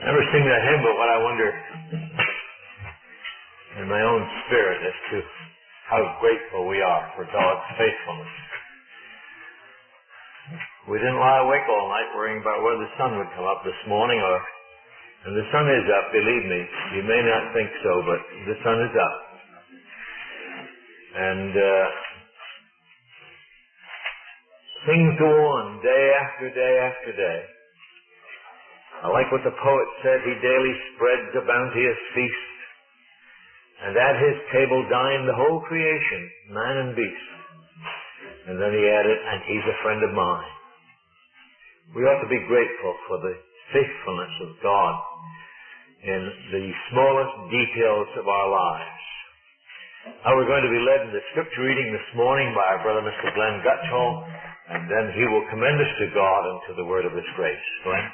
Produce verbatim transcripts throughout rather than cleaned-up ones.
never sing that hymn, but what I wonder in my own spirit as to how grateful we are for God's faithfulness. We didn't lie awake all night worrying about whether the sun would come up this morning, or, and the sun is up, believe me. You may not think so, but the sun is up. And uh, things go on day after day after day. I like what the poet said, he daily spreads a bounteous feast, and at his table dine the whole creation, man and beast. And then he added, and he's a friend of mine. We ought to be grateful for the faithfulness of God in the smallest details of our lives. Now we're going to be led in the scripture reading this morning by our brother Mister Glenn Gutchall, and then he will commend us to God and to the word of his grace. Glenn?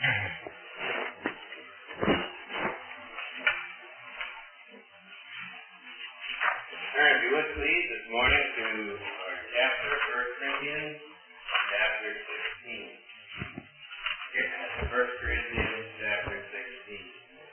Turn, if you would please, this morning to our chapter, First Corinthians, chapter sixteen. First Corinthians, chapter sixteen.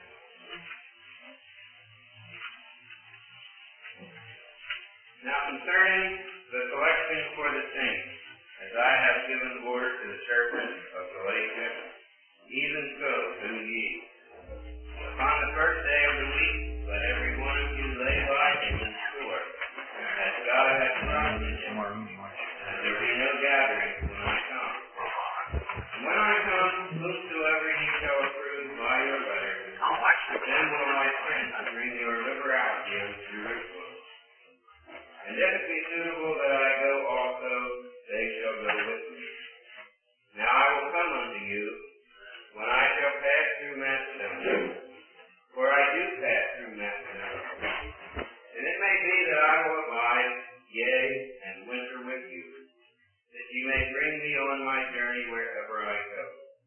Now concerning the selection for the saints, as I have given order to the churches of Galatia, even so do ye. Upon the first day of the week, let every one of you lay by him in store, as God hath promised him, and there be no gathering when I come. And when I come, whomsoever ye shall approve by your letters, then will my friends bring your liberality unto Jerusalem. And if it be suitable that I go also, they shall go with me. Now I will come unto you when I shall pass through Macedonia, for I do pass through Macedonia. And it may be that I will abide, yea, and winter with you, that ye may bring me on my journey wherever I go.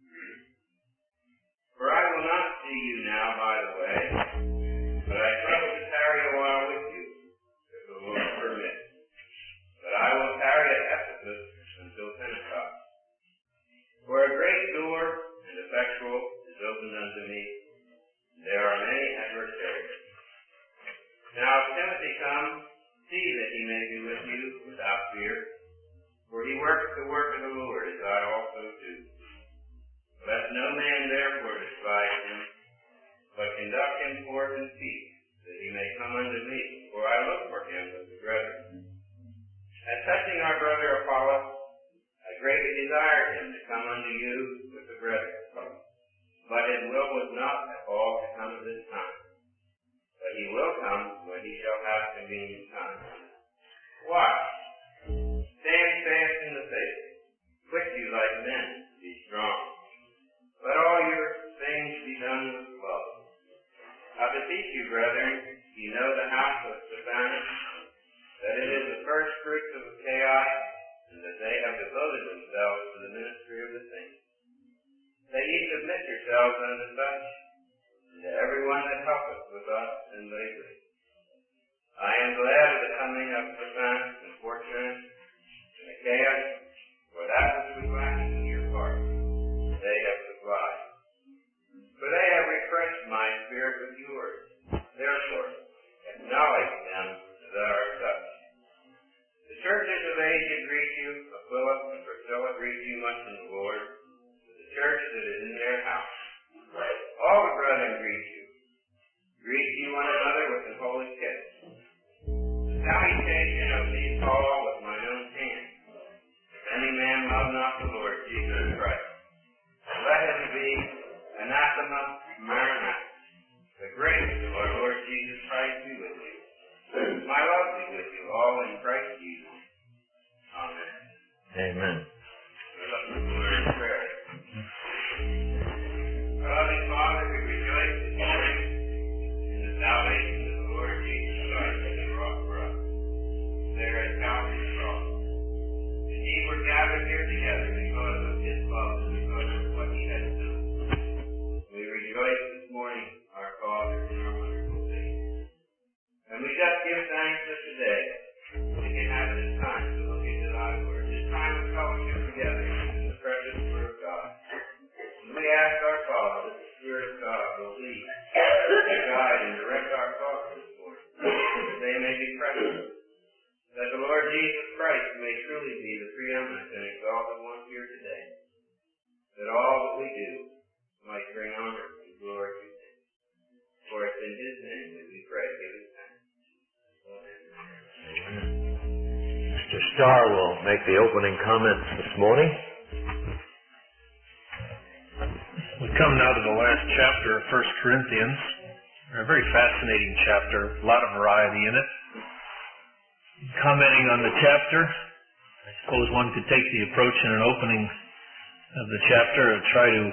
For I will not see you now by the way, but I trust to tarry a while with you, if the Lord permit. But I will tarry at Ephesus until Pentecost. For a great door and effectual is opened unto me, and there are many adversaries. Now if Timothy come, see that he may be with you without fear, for he works the work of the Lord, as I also do. Let no man therefore despise him, but conduct him forth in peace, that he may come unto me, for I look for him with the brethren. As touching our brother Apollos, I greatly desired him to come unto you with the brethren. But his will was not at all to come at this time. But he will come when he shall have convenient time. Watch. Stand fast in the faith. Quit you like men. Be strong. Let all your things be done with love. I beseech you, brethren, ye know the house of Stephanas, that it is the first fruits of Achaia, and that they have devoted themselves to the ministry of the saints. That ye submit yourselves unto such, and to every one that helpeth with us in labor. I am glad of the coming of Stephanas and Fortunatus and Achaia, for that which was lacking in your part, they have supplied. For they have refreshed my spirit with yours. Therefore, acknowledge them that are such. The churches of Asia greet you. Aquila and Priscilla greet you much in the Lord, with the church that is in their house. All the brethren greet you. Greet you one another with an holy kiss. The salutation of me, Paul, with my own hand. If any man love not the Lord Jesus Christ, let him be anathema maranatha. The grace of our Lord Jesus Christ be with you. My love be with you all in Christ Jesus. Amen. Amen. Prayer. Our loving Father, we rejoice this morning in the salvation of the Lord Jesus Christ that He wrought for us. There make the opening comments this morning. We come now to the last chapter of First Corinthians. A very fascinating chapter, a lot of variety in it. Commenting on the chapter, I suppose one could take the approach in an opening of the chapter and try to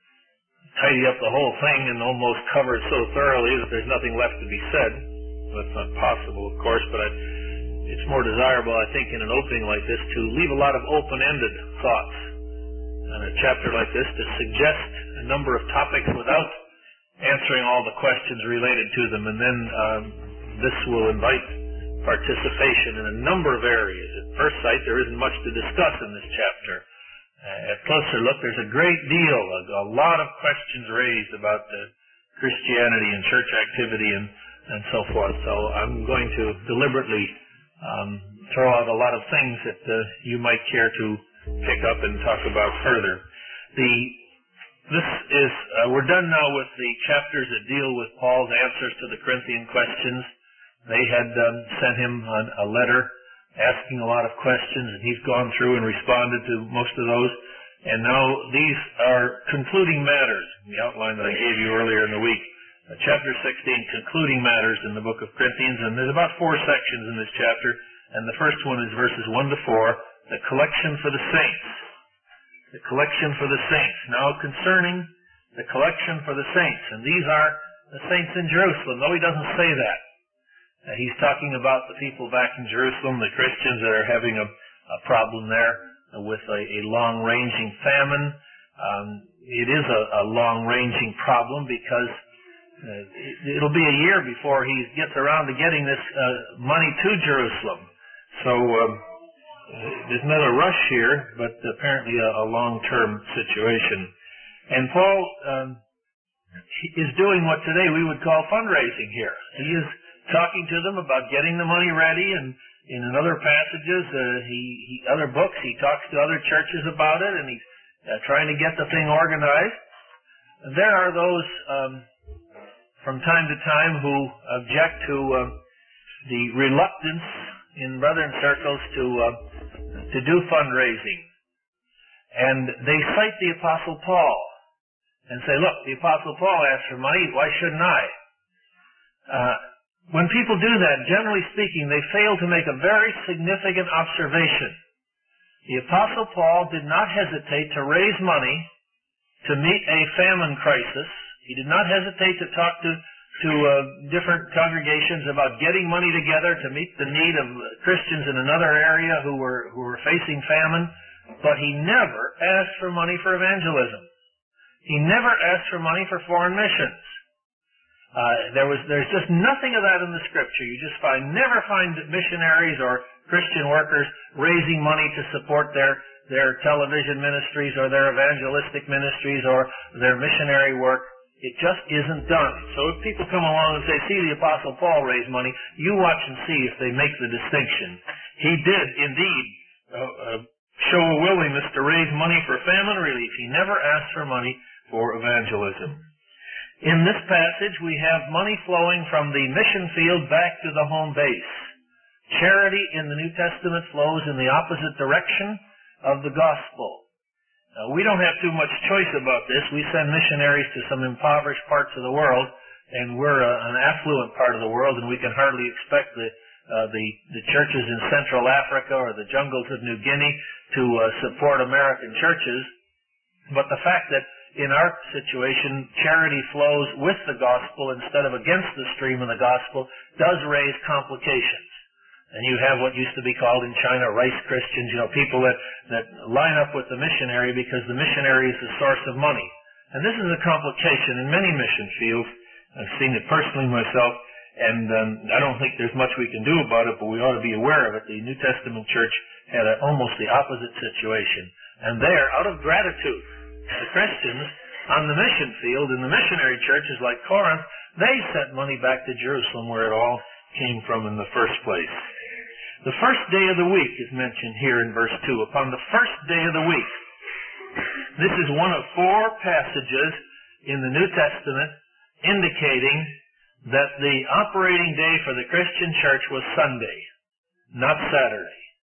tidy up the whole thing and almost cover it so thoroughly that there's nothing left to be said. That's not possible, of course, but I, it's more desirable, I think, in an opening like this to leave a lot of open-ended thoughts. In a chapter like this, to suggest a number of topics without answering all the questions related to them, and then um, this will invite participation in a number of areas. At first sight, there isn't much to discuss in this chapter. Uh, at closer look, there's a great deal, a, a lot of questions raised about uh, Christianity and church activity and, and so forth. So I'm going to deliberately um, throw out a lot of things that uh, you might care to pick up and talk about further. The This is, uh, we're done now with the chapters that deal with Paul's answers to the Corinthian questions. They had um, sent him an, a letter asking a lot of questions, and he's gone through and responded to most of those. And now these are concluding matters, the outline that I gave you earlier in the week. Uh, chapter sixteen, concluding matters in the book of Corinthians, and there's about four sections in this chapter, and the first one is verses one to four, the collection for the saints. The collection for the saints. Now concerning the collection for the saints, and these are the saints in Jerusalem, though he doesn't say that. Uh, he's talking about the people back in Jerusalem, the Christians that are having a, a problem there uh, with a, a long-ranging famine. Um, it is a, a long-ranging problem because uh, it, it'll be a year before he gets around to getting this uh, money to Jerusalem. So um, uh, there's not a rush here, but apparently a, a long-term situation. And Paul um, is doing what today we would call fundraising here. He is talking to them about getting the money ready, and in other passages, uh, he, he other books, he talks to other churches about it, and he's uh, trying to get the thing organized. There are those um, from time to time who object to uh, the reluctance in brethren circles to uh, to do fundraising, and they cite the Apostle Paul and say, "Look, the Apostle Paul asked for money. Why shouldn't I?" Uh, When people do that, generally speaking, they fail to make a very significant observation. The Apostle Paul did not hesitate to raise money to meet a famine crisis. He did not hesitate to talk to, to uh, different congregations about getting money together to meet the need of Christians in another area who were, who were facing famine. But he never asked for money for evangelism. He never asked for money for foreign missions. Uh, there was, there's just nothing of that in the Scripture. You just find, never find missionaries or Christian workers raising money to support their, their television ministries or their evangelistic ministries or their missionary work. It just isn't done. So if people come along and say, see, the Apostle Paul raised money, you watch and see if they make the distinction. He did, indeed, uh, uh, show a willingness to raise money for famine relief. He never asked for money for evangelism. In this passage, we have money flowing from the mission field back to the home base. Charity in the New Testament flows in the opposite direction of the gospel. Now, we don't have too much choice about this. We send missionaries to some impoverished parts of the world, and we're a, an affluent part of the world, and we can hardly expect the, uh, the, the churches in Central Africa or the jungles of New Guinea to uh, support American churches. But the fact that in our situation, charity flows with the gospel instead of against the stream of the gospel does raise complications. And you have what used to be called in China rice Christians, you know, people that, that line up with the missionary because the missionary is the source of money. And this is a complication in many mission fields. I've seen it personally myself, and um, I don't think there's much we can do about it, but we ought to be aware of it. The New Testament church had a, almost the opposite situation. And there, out of gratitude, the Christians on the mission field in the missionary churches like Corinth, they sent money back to Jerusalem where it all came from in the first place. The first day of the week is mentioned here in verse two. Upon the first day of the week. This is one of four passages in the New Testament indicating that the operating day for the Christian church was Sunday, not Saturday.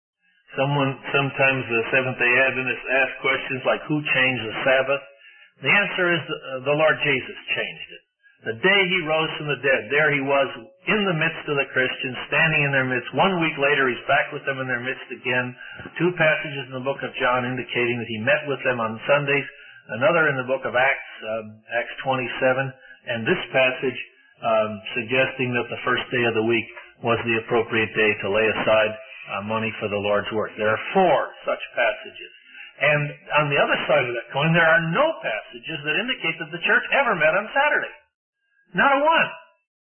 Someone, sometimes the Seventh-day Adventists ask questions like, who changed the Sabbath? The answer is uh, the Lord Jesus changed it. The day he rose from the dead, there he was in the midst of the Christians, standing in their midst. One week later, he's back with them in their midst again. Two passages in the book of John indicating that he met with them on Sundays. Another in the book of Acts, um, Acts twenty-seven. And this passage um, suggesting that the first day of the week was the appropriate day to lay aside uh, money for the Lord's work. There are four such passages. And on the other side of that coin, there are no passages that indicate that the church ever met on Saturday. Not a one.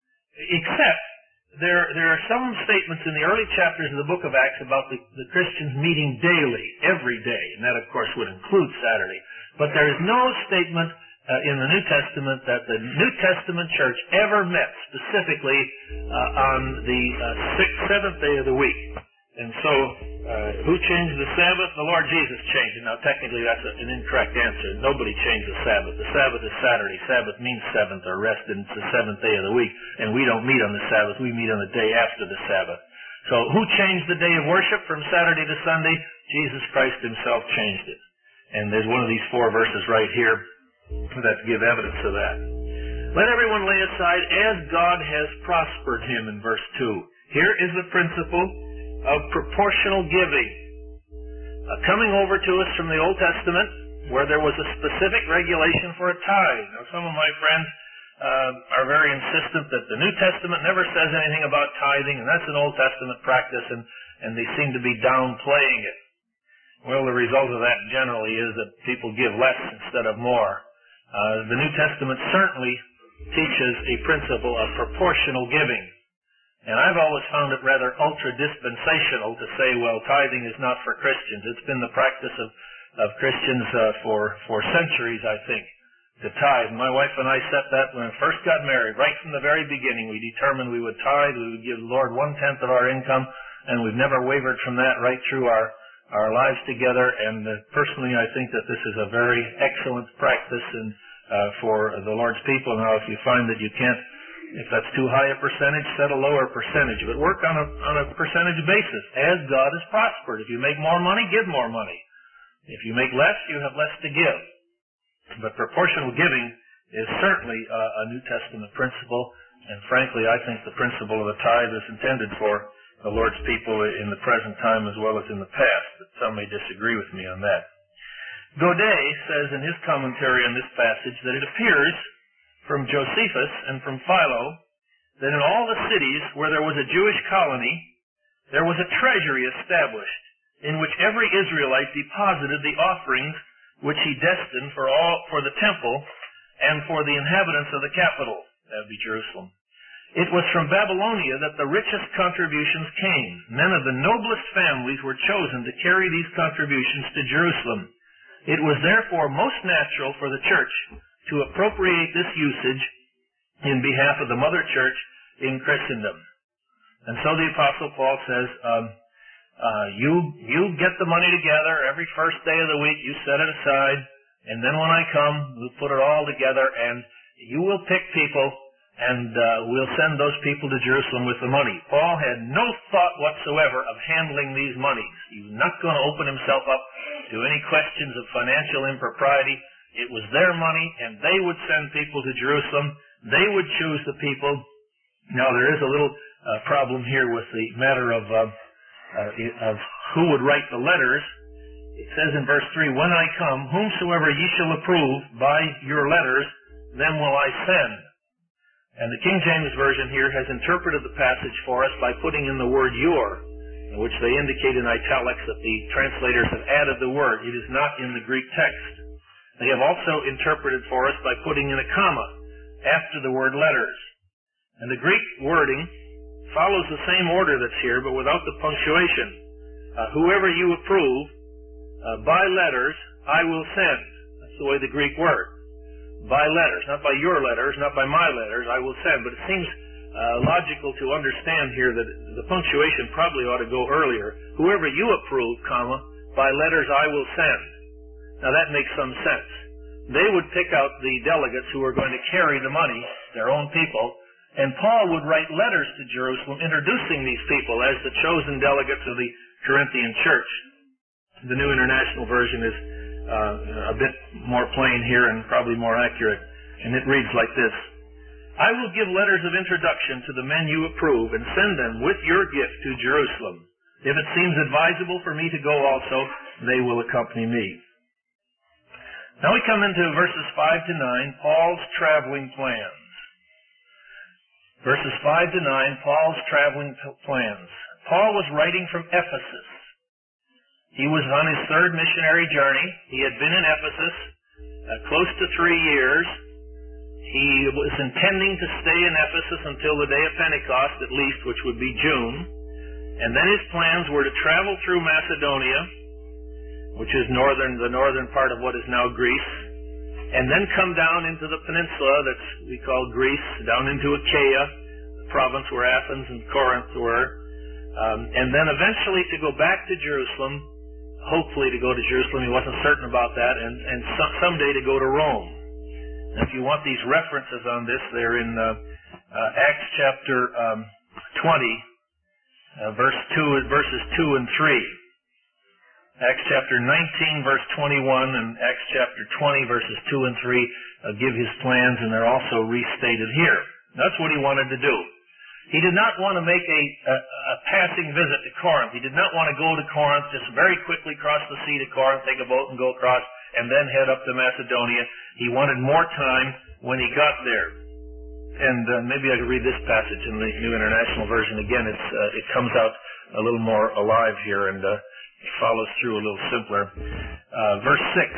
Except there there are some statements in the early chapters of the book of Acts about the, the Christians meeting daily, every day. And that, of course, would include Saturday. But there is no statement uh, in the New Testament that the New Testament church ever met specifically uh, on the uh, sixth, seventh day of the week. And so, uh, who changed the Sabbath? The Lord Jesus changed it. Now, technically, that's a, an incorrect answer. Nobody changed the Sabbath. The Sabbath is Saturday. Sabbath means seventh or rest, and it's the seventh day of the week. And we don't meet on the Sabbath. We meet on the day after the Sabbath. So, who changed the day of worship from Saturday to Sunday? Jesus Christ himself changed it. And there's one of these four verses right here that give evidence of that. Let everyone lay aside as God has prospered him in verse two. Here is the principle of proportional giving. Uh, coming over to us from the Old Testament, where there was a specific regulation for a tithe. Now, some of my friends uh, are very insistent that the New Testament never says anything about tithing, and that's an Old Testament practice, and, and they seem to be downplaying it. Well, the result of that generally is that people give less instead of more. Uh, the New Testament certainly teaches a principle of proportional giving. And I've always found it rather ultra-dispensational to say, well, tithing is not for Christians. It's been the practice of, of Christians uh, for, for centuries, I think, to tithe. My wife and I set that when we first got married. Right from the very beginning, we determined we would tithe. We would give the Lord one-tenth of our income, and we've never wavered from that right through our, our lives together. And uh, personally, I think that this is a very excellent practice and, uh, for the Lord's people. Now, if you find that you can't, if that's too high a percentage, set a lower percentage. But work on a, on a percentage basis, as God has prospered. If you make more money, give more money. If you make less, you have less to give. But proportional giving is certainly a, a New Testament principle, and frankly, I think the principle of the tithe is intended for the Lord's people in the present time as well as in the past, but some may disagree with me on that. Godet says in his commentary on this passage that it appears from Josephus and from Philo that in all the cities where there was a Jewish colony, there was a treasury established in which every Israelite deposited the offerings which he destined for all for the temple and for the inhabitants of the capital, that would be Jerusalem. It was from Babylonia that the richest contributions came. Men of the noblest families were chosen to carry these contributions to Jerusalem. It was therefore most natural for the church to appropriate this usage in behalf of the mother church in Christendom. And so the Apostle Paul says, um, uh, you you get the money together every first day of the week, you set it aside, and then when I come, we'll put it all together, and you will pick people, and uh, we'll send those people to Jerusalem with the money. Paul had no thought whatsoever of handling these monies. He was not going to open himself up to any questions of financial impropriety. It was their money, and they would send people to Jerusalem. They would choose the people. Now, there is a little uh, problem here with the matter of, uh, uh, of who would write the letters. It says in verse three, when I come, whomsoever ye shall approve by your letters, them will I send. And the King James Version here has interpreted the passage for us by putting in the word your, which they indicate in italics that the translators have added the word. It is not in the Greek text. They have also interpreted for us by putting in a comma after the word letters. And the Greek wording follows the same order that's here, but without the punctuation. Uh, whoever you approve, uh, by letters, I will send. That's the way the Greek word. By letters, not by your letters, not by my letters, I will send. But it seems uh, logical to understand here that the punctuation probably ought to go earlier. Whoever you approve, comma, by letters I will send. Now that makes some sense. They would pick out the delegates who were going to carry the money, their own people, and Paul would write letters to Jerusalem introducing these people as the chosen delegates of the Corinthian church. The New International Version is uh, a bit more plain here and probably more accurate, and it reads like this. I will give letters of introduction to the men you approve and send them with your gift to Jerusalem. If it seems advisable for me to go also, they will accompany me. Now we come into verses five to nine, Paul's traveling plans. Verses five to nine, Paul's traveling plans. Paul was writing from Ephesus. He was on his third missionary journey. He had been in Ephesus uh, close to three years. He was intending to stay in Ephesus until the day of Pentecost, at least, which would be June. And then his plans were to travel through Macedonia, which is northern, the northern part of what is now Greece, and then come down into the peninsula that we call Greece, down into Achaia, the province where Athens and Corinth were, um, and then eventually to go back to Jerusalem, hopefully to go to Jerusalem. He wasn't certain about that, and, and some, someday to go to Rome. Now, if you want these references on this, they're in uh, uh, Acts chapter um, twenty, uh, verse two, verses two and three. Acts chapter nineteen, verse twenty-one, and Acts chapter twenty, verses two and three uh, give his plans, and they're also restated here. That's what he wanted to do. He did not want to make a, a, a passing visit to Corinth. He did not want to go to Corinth, just very quickly cross the sea to Corinth, take a boat and go across, and then head up to Macedonia. He wanted more time when he got there. And uh, maybe I could read this passage in the New International Version. Again, it's, uh, it comes out a little more alive here, and uh, it follows through a little simpler. Uh, verse six.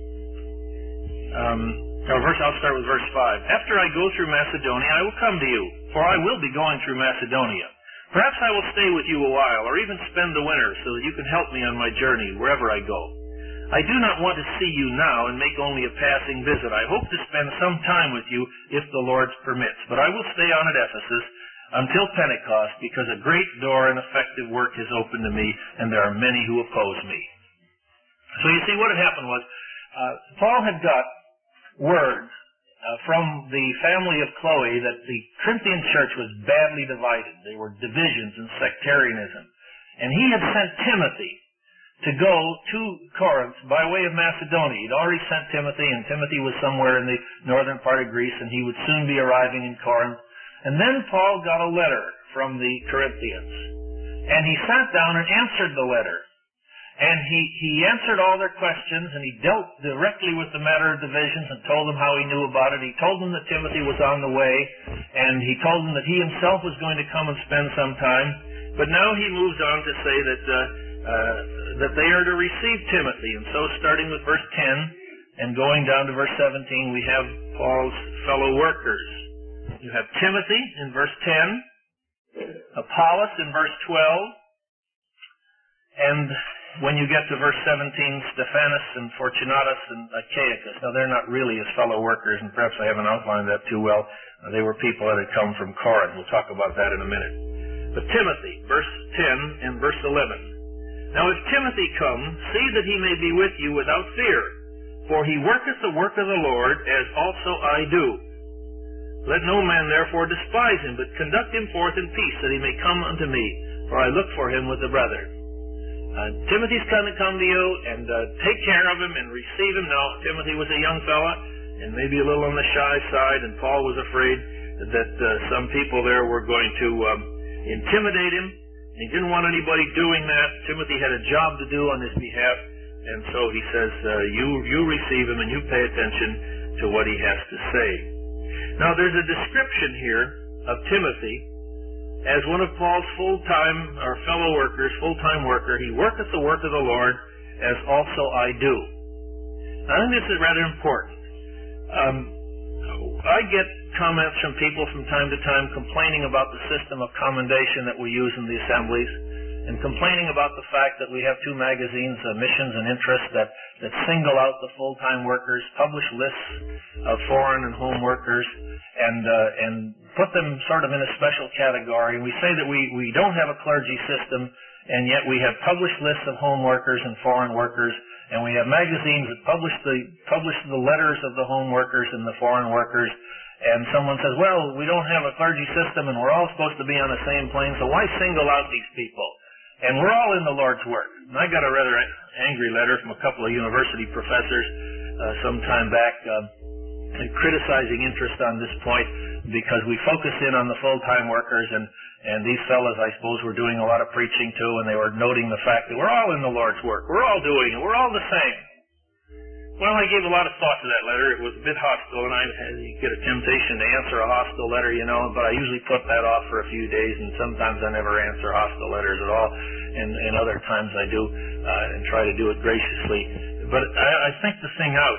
Um, or verse, I'll start with verse five. After I go through Macedonia, I will come to you, for I will be going through Macedonia. Perhaps I will stay with you a while, or even spend the winter, so that you can help me on my journey wherever I go. I do not want to see you now and make only a passing visit. I hope to spend some time with you if the Lord permits. But I will stay on at Ephesus until Pentecost, because a great door and effective work is open to me, and there are many who oppose me. So you see, what had happened was, uh, Paul had got word uh, from the family of Chloe that the Corinthian church was badly divided. There were divisions and sectarianism. And he had sent Timothy to go to Corinth by way of Macedonia. He'd already sent Timothy, and Timothy was somewhere in the northern part of Greece, and he would soon be arriving in Corinth. And then Paul got a letter from the Corinthians. And he sat down and answered the letter. And he, he answered all their questions, and he dealt directly with the matter of divisions and told them how he knew about it. He told them that Timothy was on the way, and he told them that he himself was going to come and spend some time. But now he moves on to say that uh, uh, that they are to receive Timothy. And so starting with verse ten and going down to verse seventeen, we have Paul's fellow workers. You have Timothy in verse ten, Apollos in verse twelve, and when you get to verse seventeen, Stephanas and Fortunatus and Achaicus. Now, they're not really his fellow workers, and perhaps I haven't outlined that too well. Uh, they were people that had come from Corinth. We'll talk about that in a minute. But Timothy, verse ten and verse eleven. Now, if Timothy come, see that he may be with you without fear, for he worketh the work of the Lord, as also I do. Let no man therefore despise him, but conduct him forth in peace, that he may come unto me, for I look for him with the brethren. Uh, Timothy's going to come to you, and uh, take care of him and receive him. Now, Timothy was a young fella, and maybe a little on the shy side, and Paul was afraid that uh, some people there were going to um, intimidate him. He didn't want anybody doing that. Timothy had a job to do on his behalf, and so he says, uh, you, you receive him and you pay attention to what he has to say. Now, there's a description here of Timothy as one of Paul's full-time, or fellow workers, full-time worker. He worketh the work of the Lord, as also I do. I think this is rather important. Um, I get comments from people from time to time complaining about the system of commendation that we use in the assemblies, and complaining about the fact that we have two magazines, uh, Missions and Interest, that, that single out the full-time workers, publish lists of foreign and home workers, and uh, and put them sort of in a special category. We say that we, we don't have a clergy system, and yet we have published lists of home workers and foreign workers, and we have magazines that publish the publish the letters of the home workers and the foreign workers. And someone says, well, we don't have a clergy system, and we're all supposed to be on the same plane, so why single out these people? And we're all in the Lord's work. And I got a rather angry letter from a couple of university professors uh, some time back uh, criticizing interest on this point because we focused in on the full-time workers, and, and these fellas, I suppose, were doing a lot of preaching too, and they were noting the fact that we're all in the Lord's work. We're all doing it. We're all the same. Well, I gave a lot of thought to that letter. It was a bit hostile, and I you get a temptation to answer a hostile letter, you know, but I usually put that off for a few days, and sometimes I never answer hostile letters at all, and, and other times I do, uh, and try to do it graciously. But I, I think the thing out,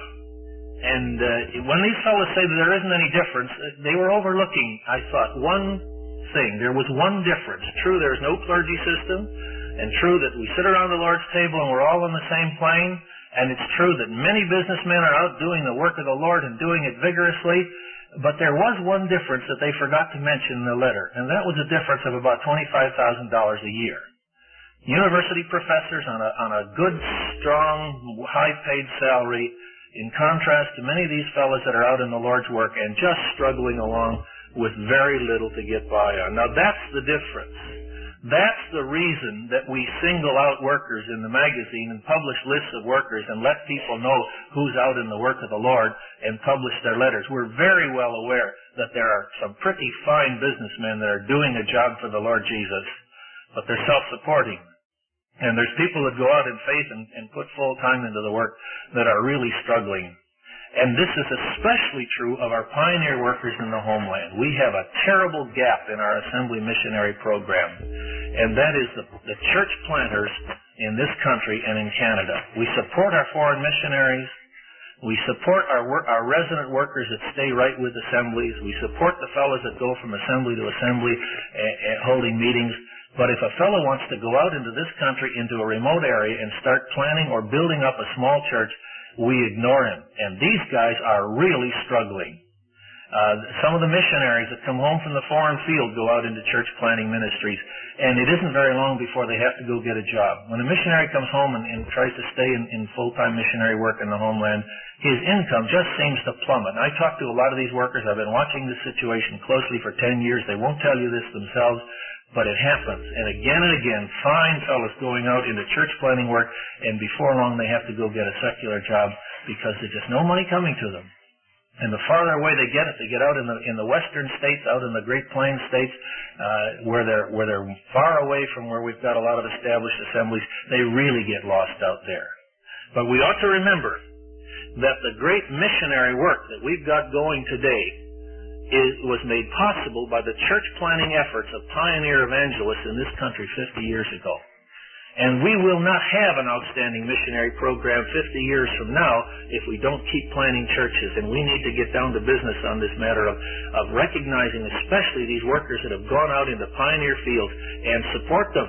and uh, when these fellows say that there isn't any difference, they were overlooking, I thought, one thing. There was one difference. True, there's no clergy system, and true that we sit around the Lord's table and we're all on the same plane. And it's true that many businessmen are out doing the work of the Lord and doing it vigorously, but there was one difference that they forgot to mention in the letter, and that was a difference of about twenty-five thousand dollars a year. University professors on a, on a good, strong, high-paid salary, in contrast to many of these fellows that are out in the Lord's work and just struggling along with very little to get by on. Now that's the difference. That's the reason that we single out workers in the magazine and publish lists of workers and let people know who's out in the work of the Lord and publish their letters. We're very well aware that there are some pretty fine businessmen that are doing a job for the Lord Jesus, but they're self-supporting. And there's people that go out in faith and, and put full time into the work that are really struggling. And this is especially true of our pioneer workers in the homeland. We have a terrible gap in our assembly missionary program, and that is the, the church planters in this country and in Canada. We support our foreign missionaries. We support our, work, our resident workers that stay right with assemblies. We support the fellows that go from assembly to assembly and, and holding meetings. But if a fellow wants to go out into this country, into a remote area, and start planning or building up a small church, we ignore him. And these guys are really struggling. Uh, some of the missionaries that come home from the foreign field go out into church planting ministries, and it isn't very long before they have to go get a job. When a missionary comes home and, and tries to stay in, in full-time missionary work in the homeland, his income just seems to plummet. And I talk to a lot of these workers. I've been watching this situation closely for ten years. They won't tell you this themselves, but it happens. And again and again, fine fellows going out into church planting work, and before long they have to go get a secular job because there's just no money coming to them. And the farther away they get, if they get out in the in the western states, out in the Great Plains states, uh, where they're where they're far away from where we've got a lot of established assemblies, they really get lost out there. But we ought to remember that the great missionary work that we've got going today is, was made possible by the church planting efforts of pioneer evangelists in this country fifty years ago. And we will not have an outstanding missionary program fifty years from now if we don't keep planting churches. And we need to get down to business on this matter of, of recognizing especially these workers that have gone out into pioneer fields and support them.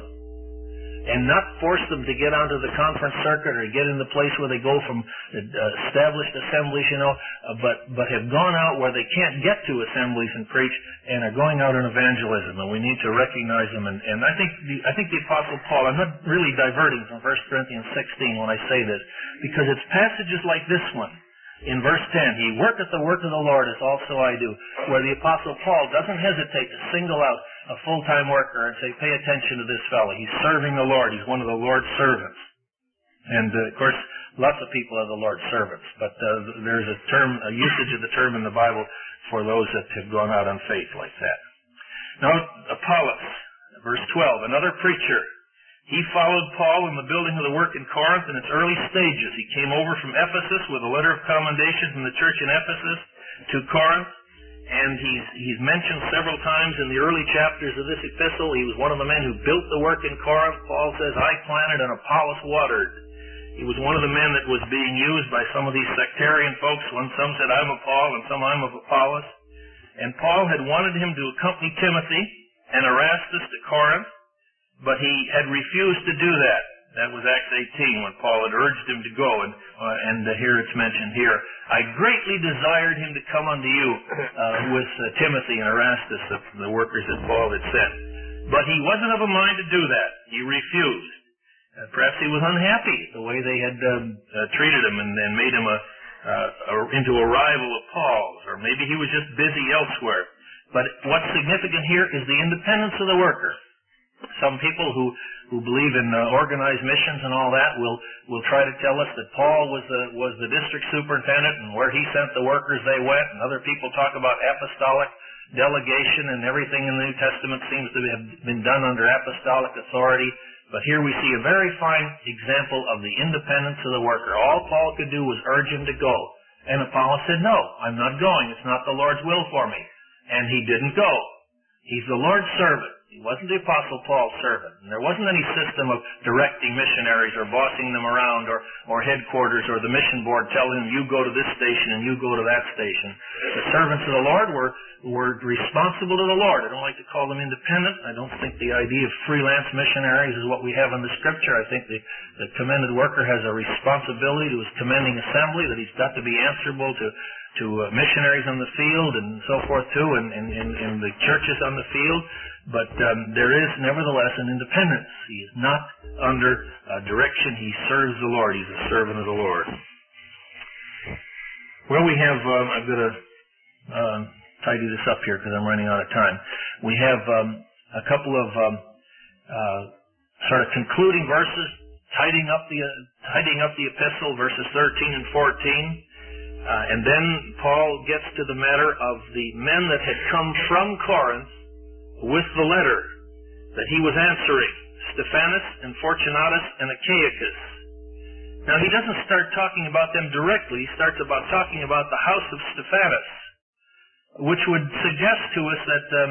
And not force them to get onto the conference circuit or get in the place where they go from uh, established assemblies, you know, uh, but but have gone out where they can't get to assemblies and preach and are going out in evangelism. And we need to recognize them. And, and I think the, I think the Apostle Paul, I'm not really diverting from First Corinthians sixteen when I say this, because it's passages like this one. In verse ten, he worketh the work of the Lord as also I do, where the Apostle Paul doesn't hesitate to single out a full-time worker and say, pay attention to this fellow. He's serving the Lord. He's one of the Lord's servants. And, uh, of course, lots of people are the Lord's servants, but uh, there's a term, a usage of the term in the Bible for those that have gone out on faith like that. Now, Apollos, verse twelve, another preacher. He followed Paul in the building of the work in Corinth in its early stages. He came over from Ephesus with a letter of commendation from the church in Ephesus to Corinth, and he's, he's mentioned several times in the early chapters of this epistle. He was one of the men who built the work in Corinth. Paul says, I planted and Apollos watered. He was one of the men that was being used by some of these sectarian folks when some said, I'm of Paul, and some I'm of Apollos. And Paul had wanted him to accompany Timothy and Erastus to Corinth, but he had refused to do that. That was Acts eighteen when Paul had urged him to go, and uh, and uh, here it's mentioned here. I greatly desired him to come unto you uh, with uh, Timothy and Erastus, the, the workers that Paul had sent. But he wasn't of a mind to do that. He refused. Uh, perhaps he was unhappy the way they had um, uh, treated him and, and made him a, uh, a, into a rival of Paul's, or maybe he was just busy elsewhere. But what's significant here is the independence of the worker. Some people who, who believe in uh, organized missions and all that will, will try to tell us that Paul was the, was the district superintendent and where he sent the workers they went, and other people talk about apostolic delegation and everything in the New Testament seems to have been done under apostolic authority. But here we see a very fine example of the independence of the worker. All Paul could do was urge him to go. And Apollos said, no, I'm not going. It's not the Lord's will for me. And he didn't go. He's the Lord's servant. He wasn't the Apostle Paul's servant. And there wasn't any system of directing missionaries or bossing them around or, or headquarters or the mission board telling them, you go to this station and you go to that station. The servants of the Lord were, were responsible to the Lord. I don't like to call them independent. I don't think the idea of freelance missionaries is what we have in the Scripture. I think the, the commended worker has a responsibility to his commending assembly, that he's got to be answerable to to uh, missionaries on the field and so forth too, and, and, and, and the churches on the field. But um, there is nevertheless an independence. He is not under uh, direction. He serves the Lord. He's a servant of the Lord. Well, we have, um, I've got to uh, tidy this up here because I'm running out of time. We have um, a couple of um, uh, sort of concluding verses, tidying up the, uh, tidying up the epistle, verses thirteen and fourteen. Uh, and then Paul gets to the matter of the men that had come from Corinth with the letter that he was answering, Stephanas and Fortunatus and Achaicus. Now he doesn't start talking about them directly. He starts about talking about the house of Stephanas, which would suggest to us that um,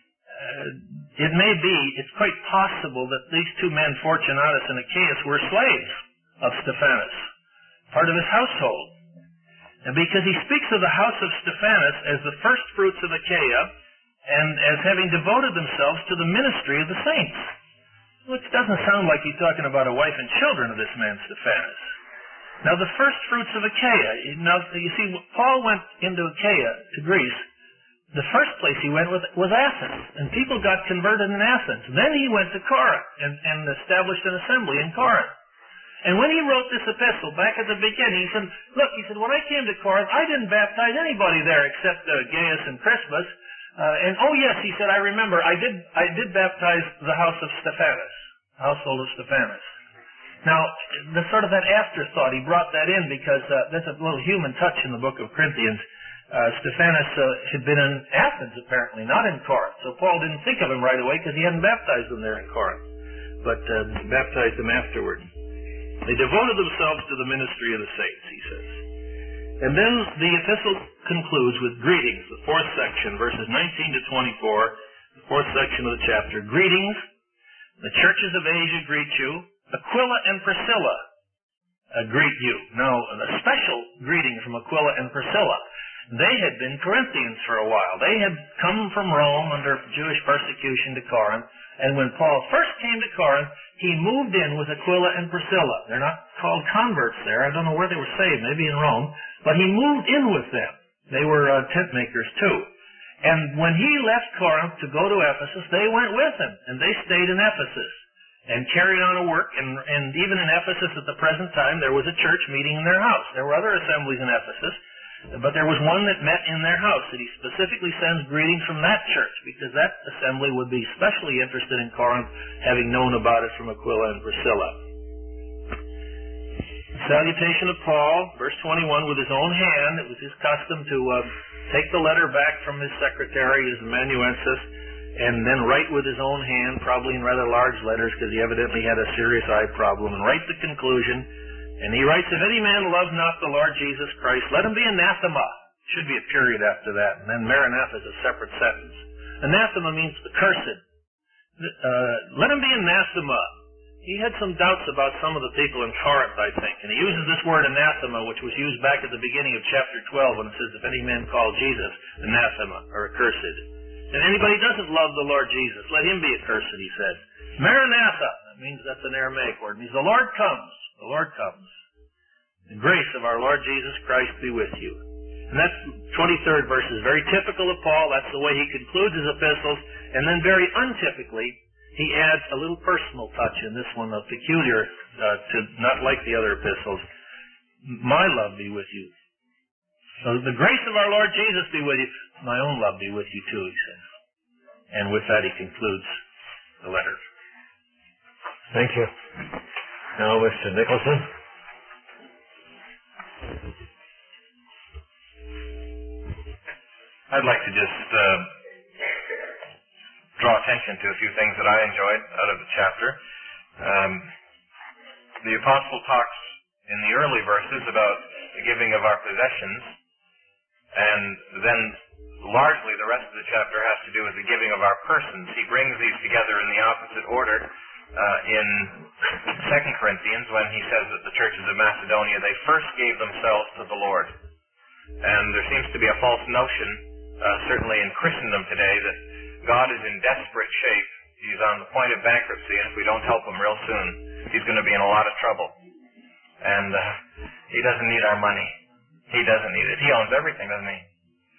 uh, it may be, it's quite possible that these two men, Fortunatus and Achaicus, were slaves of Stephanas, part of his household. And because he speaks of the house of Stephanas as the first fruits of Achaia and as having devoted themselves to the ministry of the saints. Which doesn't sound like he's talking about a wife and children of this man Stephanas. Now the first fruits of Achaia, now you see, Paul went into Achaia, to Greece. The first place he went was, was Athens, and people got converted in Athens. Then he went to Corinth and, and established an assembly in Corinth. And when he wrote this epistle, back at the beginning, he said, look, he said, when I came to Corinth, I didn't baptize anybody there except uh, Gaius and Crispus. Uh, and, oh yes, he said, I remember, I did I did baptize the house of Stephanas, household of Stephanas. Now, the sort of that afterthought, he brought that in because uh, there's a little human touch in the book of Corinthians. Uh, Stephanas uh, had been in Athens, apparently, not in Corinth. So Paul didn't think of him right away because he hadn't baptized them there in Corinth, but uh, baptized them afterward. They devoted themselves to the ministry of the saints, he says. And then the epistle concludes with greetings, the fourth section, verses nineteen to twenty-four, the fourth section of the chapter. Greetings, the churches of Asia greet you. Aquila and Priscilla uh, greet you. Now, a special greeting from Aquila and Priscilla. They had been Corinthians for a while. They had come from Rome under Jewish persecution to Corinth. And when Paul first came to Corinth, he moved in with Aquila and Priscilla. They're not called converts there. I don't know where they were saved, maybe in Rome. But he moved in with them. They were uh, tent makers too. And when he left Corinth to go to Ephesus, they went with him. And they stayed in Ephesus and carried on a work. And, and even in Ephesus at the present time, there was a church meeting in their house. There were other assemblies in Ephesus, but there was one that met in their house. And he specifically sends greetings from that church because that assembly would be especially interested in Corinth, having known about it from Aquila and Priscilla. Salutation of Paul, verse twenty-one, with his own hand. It was his custom to uh, take the letter back from his secretary, his amanuensis, and then write with his own hand, probably in rather large letters because he evidently had a serious eye problem, and write the conclusion. And he writes, if any man love not the Lord Jesus Christ, let him be anathema. Should be a period after that. And then Maranatha is a separate sentence. Anathema means accursed. Uh, let him be anathema. He had some doubts about some of the people in Corinth, I think. And he uses this word anathema, which was used back at the beginning of chapter twelve when it says, if any man call Jesus anathema, or accursed. And anybody doesn't love the Lord Jesus, let him be accursed, he says. Maranatha, that means that's an Aramaic word. It means the Lord comes. The Lord comes. The grace of our Lord Jesus Christ be with you. And that's twenty-third verse is very typical of Paul. That's the way he concludes his epistles. And then very untypically, he adds a little personal touch in this one, a peculiar, uh, to not like the other epistles. My love be with you. So the grace of our Lord Jesus be with you. My own love be with you too, he says. And with that he concludes the letter. Thank you. Now, Mister Nicholson. I'd like to just uh, draw attention to a few things that I enjoyed out of the chapter. Um, the apostle talks in the early verses about the giving of our possessions, and then largely the rest of the chapter has to do with the giving of our persons. He brings these together in the opposite order uh, in Second Corinthians when he says that the churches of Macedonia, they first gave themselves to the Lord. And there seems to be a false notion, uh, certainly in Christendom today, that God is in desperate shape. He's on the point of bankruptcy, and if we don't help him real soon, he's going to be in a lot of trouble. And uh, he doesn't need our money. He doesn't need it. He owns everything, doesn't he?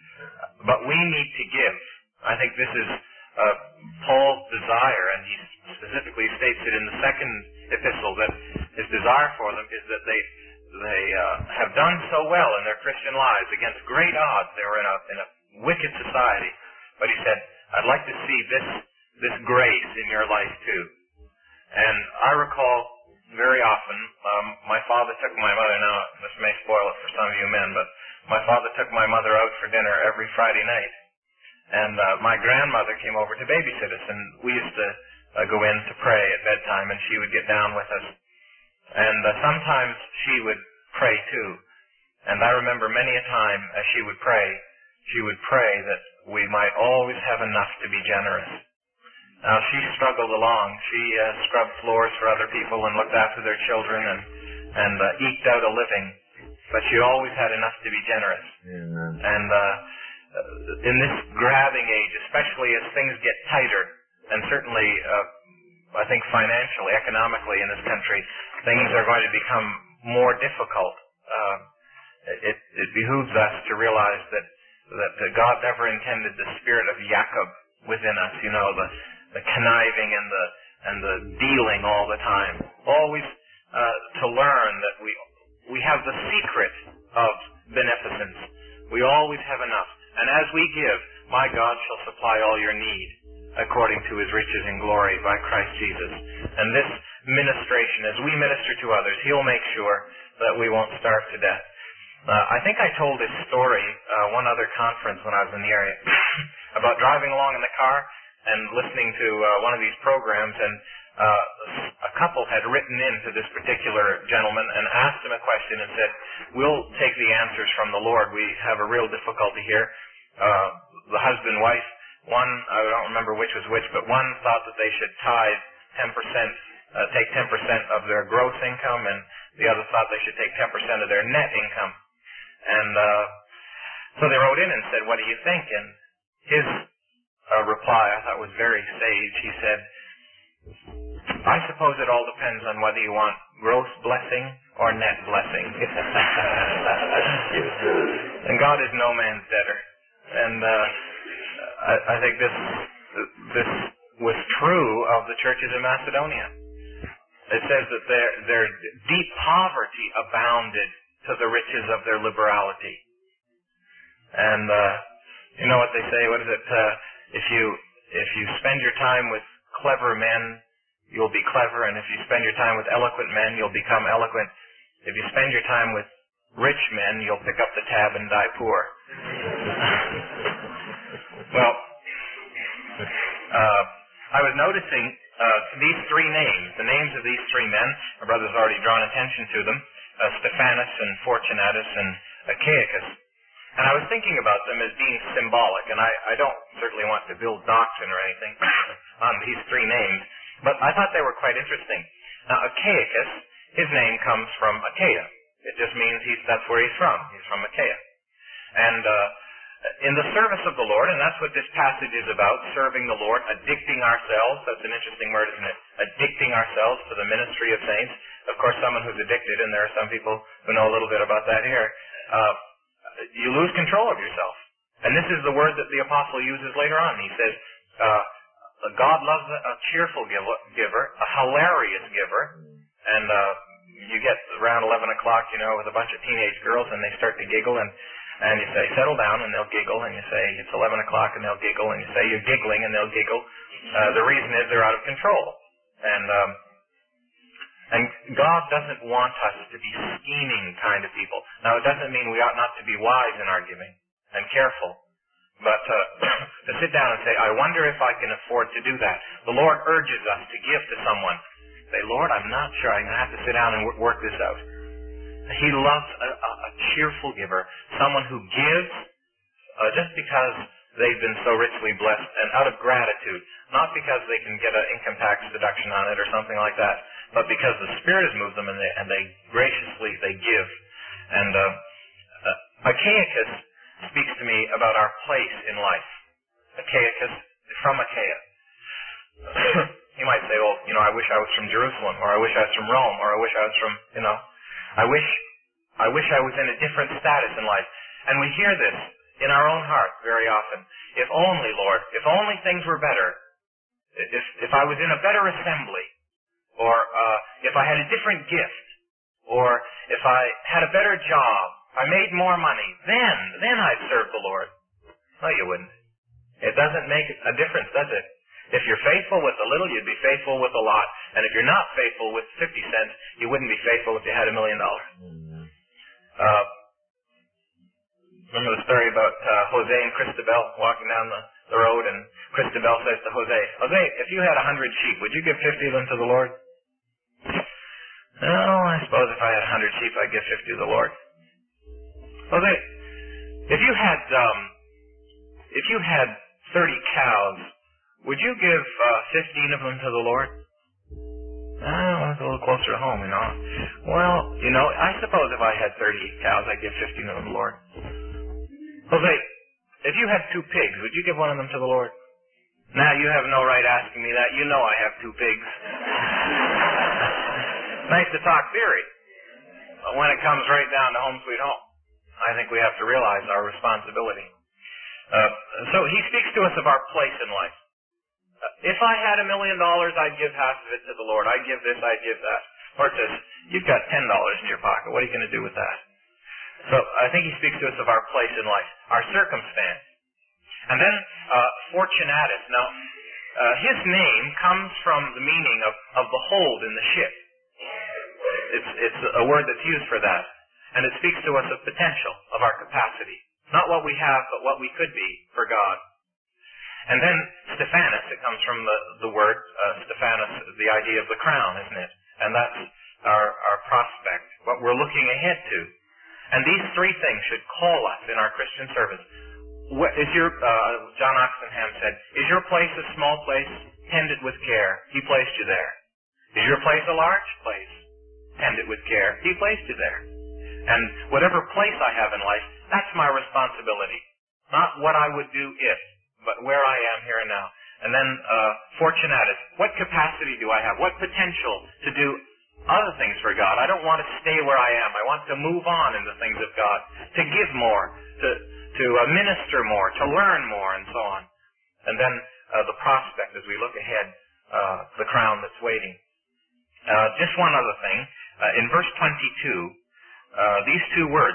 But we need to give. I think this is uh, Paul's desire, and he specifically states it in the second epistle, that his desire for them is that they they uh, have done so well in their Christian lives against great odds. They were in a, in a wicked society. But he said, I'd like to see this this grace in your life too. And I recall very often, um, my father took my mother, now this may spoil it for some of you men, but my father took my mother out for dinner every Friday night. And uh, my grandmother came over to babysit us, and we used to uh, go in to pray at bedtime, and she would get down with us. And uh, sometimes she would pray too. And I remember many a time as she would pray, she would pray that we might always have enough to be generous. Now, she struggled along. She uh, scrubbed floors for other people and looked after their children and, and uh, eked out a living. But she always had enough to be generous. Amen. And uh, in this grabbing age, especially as things get tighter, and certainly, uh, I think financially, economically in this country, things are going to become more difficult. Uh, it, it behooves us to realize that, that God never intended the spirit of Jacob within us, you know, the, the conniving and the and the dealing all the time. Always uh, to learn that we we have the secret of beneficence. We always have enough. And as we give, my God shall supply all your need according to his riches in glory by Christ Jesus. And this ministration, as we minister to others, he'll make sure that we won't starve to death. Uh, I think I told this story uh, one other conference when I was in the area about driving along in the car and listening to uh, one of these programs, and uh, a couple had written in to this particular gentleman and asked him a question and said, we'll take the answers from the Lord. We have a real difficulty here. Uh, the husband, wife, one, I don't remember which was which, but one thought that they should tithe ten percent, uh, take ten percent of their gross income, and the other thought they should take ten percent of their net income. And uh, so they wrote in and said, what do you think? And his uh, reply, I thought, was very sage. He said, I suppose it all depends on whether you want gross blessing or net blessing. And God is no man's debtor. And uh, I, I think this this was true of the churches in Macedonia. It says that their their deep poverty abounded to the riches of their liberality. And uh, you know what they say? What is it? Uh, if you if you spend your time with clever men, you'll be clever, and if you spend your time with eloquent men, you'll become eloquent. If you spend your time with rich men, you'll pick up the tab and die poor. Well, uh, I was noticing uh, these three names, the names of these three men. My brother's already drawn attention to them, uh, Stephanus and Fortunatus and Achaicus. And I was thinking about them as being symbolic, and I, I don't certainly want to build doctrine or anything on these three names, but I thought they were quite interesting. Now, Achaicus, his name comes from Achaia. It just means he's, that's where he's from. He's from Achaia. And uh, in the service of the Lord, and that's what this passage is about, serving the Lord, addicting ourselves. That's an interesting word, isn't it? Addicting ourselves to the ministry of saints. Of course, someone who's addicted, and there are some people who know a little bit about that here, uh, you lose control of yourself. And this is the word that the apostle uses later on. He says, uh, God loves a cheerful giver, a hilarious giver, and uh, you get around eleven o'clock, you know, with a bunch of teenage girls, and they start to giggle, and, and you say, settle down, and they'll giggle, and you say, it's eleven o'clock, and they'll giggle, and you say, you're giggling, and they'll giggle. Uh, the reason is they're out of control. And um, And God doesn't want us to be scheming kind of people. Now, it doesn't mean we ought not to be wise in our giving and careful. But uh, to sit down and say, I wonder if I can afford to do that. The Lord urges us to give to someone. Say, Lord, I'm not sure. I'm going to have to sit down and work this out. He loves a, a, a cheerful giver, someone who gives uh, just because they've been so richly blessed and out of gratitude, not because they can get an income tax deduction on it or something like that, but because the Spirit has moved them and they, and they graciously, they give. And uh, uh, Achaicus speaks to me about our place in life. Achaicus, from Achaia. You might say, well, you know, I wish I was from Jerusalem, or I wish I was from Rome, or I wish I was from, you know, I wish, I wish I was in a different status in life. And we hear this in our own heart very often. If only, Lord, if only things were better, if, if I was in a better assembly, or uh, if I had a different gift, or if I had a better job, I made more money, then, then I'd serve the Lord. No, you wouldn't. It doesn't make a difference, does it? If you're faithful with a little, you'd be faithful with a lot. And if you're not faithful with fifty cents, you wouldn't be faithful if you had a million dollars. Uh, remember the story about uh, Jose and Christabel walking down the, the road, and Christabel says to Jose, Jose, if you had a hundred sheep, would you give fifty of them to the Lord? No, I suppose if I had a hundred sheep, I'd give fifty to the Lord. Jose, if you had, um, if you had thirty cows, would you give uh, fifteen of them to the Lord? Oh, that's a little closer to home, you know. Well, you know, I suppose if I had thirty cows, I'd give fifteen of them to the Lord. Jose, if you had two pigs, would you give one of them to the Lord? Now, you have no right asking me that. You know I have two pigs. Nice to talk theory. But when it comes right down to home sweet home, I think we have to realize our responsibility. Uh, so he speaks to us of our place in life. Uh, if I had a million dollars, I'd give half of it to the Lord. I'd give this, I'd give that. Or it says, you've got ten dollars in your pocket. What are you going to do with that? So I think he speaks to us of our place in life, our circumstance. And then uh, Fortunatus. Now, uh, his name comes from the meaning of, of the hold in the ship. It's, it's a word that's used for that. And it speaks to us of potential, of our capacity. Not what we have, but what we could be for God. And then Stephanus, it comes from the, the word, uh, Stephanus, the idea of the crown, isn't it? And that's our, our prospect, what we're looking ahead to. And these three things should call us in our Christian service. What is your, uh, John Oxenham said, is your place a small place? Tend it with care. He placed you there. Is your place a large place? Tend it with care. He placed you there. And whatever place I have in life, that's my responsibility. Not what I would do if, but where I am here and now. And then uh, Fortunatus, what capacity do I have? What potential to do other things for God? I don't want to stay where I am. I want to move on in the things of God, to give more, to to uh, minister more, to learn more, and so on. And then uh, the prospect as we look ahead, uh, the crown that's waiting. Uh, just one other thing. Uh, in verse twenty-two, uh, these two words,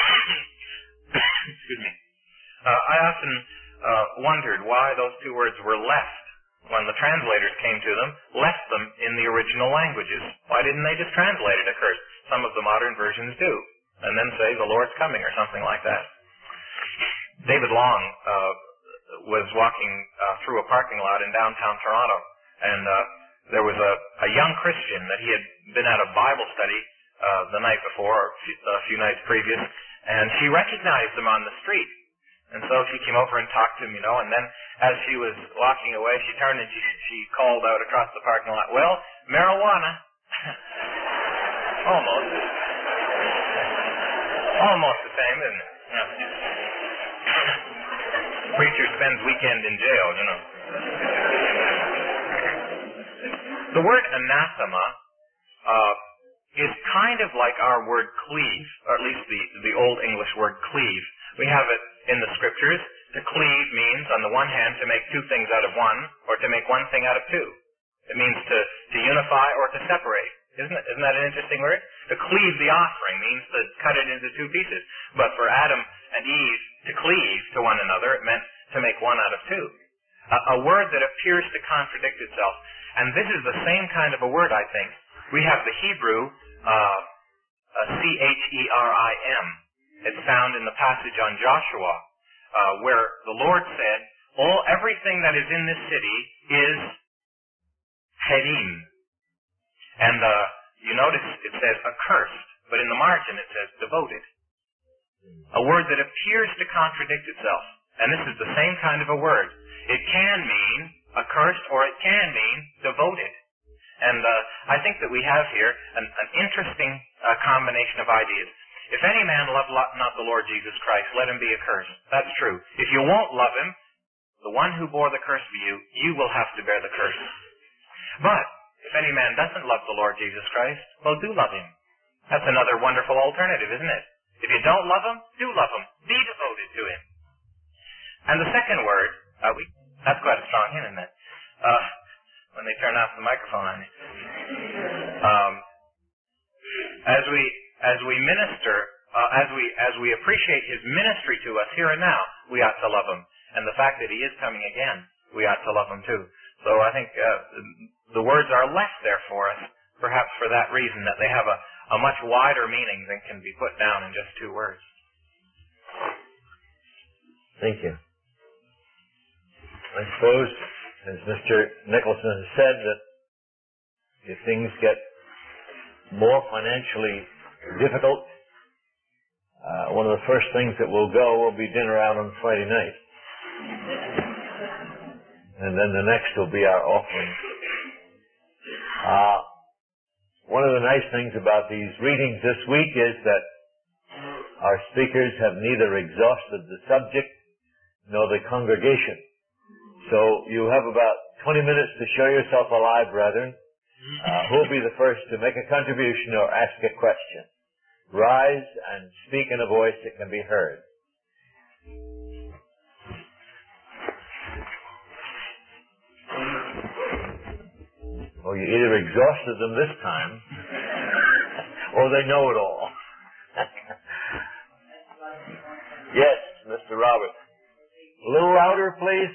excuse me, uh, I often uh, wondered why those two words were left when the translators came to them, left them in the original languages. Why didn't they just translate it at first? Some of the modern versions do, and then say the Lord's coming or something like that. David Long uh, was walking uh, through a parking lot in downtown Toronto, and uh, there was a, a young Christian that he had been at a Bible study uh, the night before, or a few nights previous, and she recognized him on the street. And so she came over and talked to him, you know, and then as she was walking away, she turned and she, she called out across the parking lot, well, marijuana. Almost. Almost the same, isn't it? Yeah. Preacher spends weekend in jail, you know. The word anathema uh, is kind of like our word cleave, or at least the, the Old English word cleave. We have it in the scriptures. To cleave means, on the one hand, to make two things out of one, or to make one thing out of two. It means to, to unify or to separate. Isn't it? Isn't that an interesting word? To cleave the offering means to cut it into two pieces. But for Adam and Eve to cleave to one another, it meant to make one out of two. A, a word that appears to contradict itself. And this is the same kind of a word, I think, We have the Hebrew uh, C H E R I M. It's found in the passage on Joshua, uh, where the Lord said, all everything that is in this city is Herim. And uh, you notice it says accursed, but in the margin it says devoted. A word that appears to contradict itself. And this is the same kind of a word. It can mean accursed or it can mean devoted. And uh, I think that we have here an, an interesting uh, combination of ideas. If any man love not the Lord Jesus Christ, let him be accursed. That's true. If you won't love him, the one who bore the curse for you, you will have to bear the curse. But if any man doesn't love the Lord Jesus Christ, well, do love him. That's another wonderful alternative, isn't it? If you don't love him, do love him. Be devoted to him. And the second word, uh, we, that's quite a strong hint, isn't it? Uh, when they turn off the microphone on you. Um, as we as we minister, uh, as we as we appreciate his ministry to us here and now, we ought to love him. And the fact that he is coming again, we ought to love him too. So I think uh, the words are left there for us, perhaps for that reason, that they have a, a much wider meaning than can be put down in just two words. Thank you. I suppose, as Mister Nicholson has said, that if things get more financially difficult, uh, one of the first things that will go will be dinner out on Friday night. And then the next will be our offering. Uh, one of the nice things about these readings this week is that our speakers have neither exhausted the subject nor the congregation. So you have about twenty minutes to show yourself alive, brethren. Uh, who will be the first to make a contribution or ask a question? Rise and speak in a voice that can be heard. Or you either exhausted them this time, or they know it all. Yes, Mister Roberts. A little louder, please.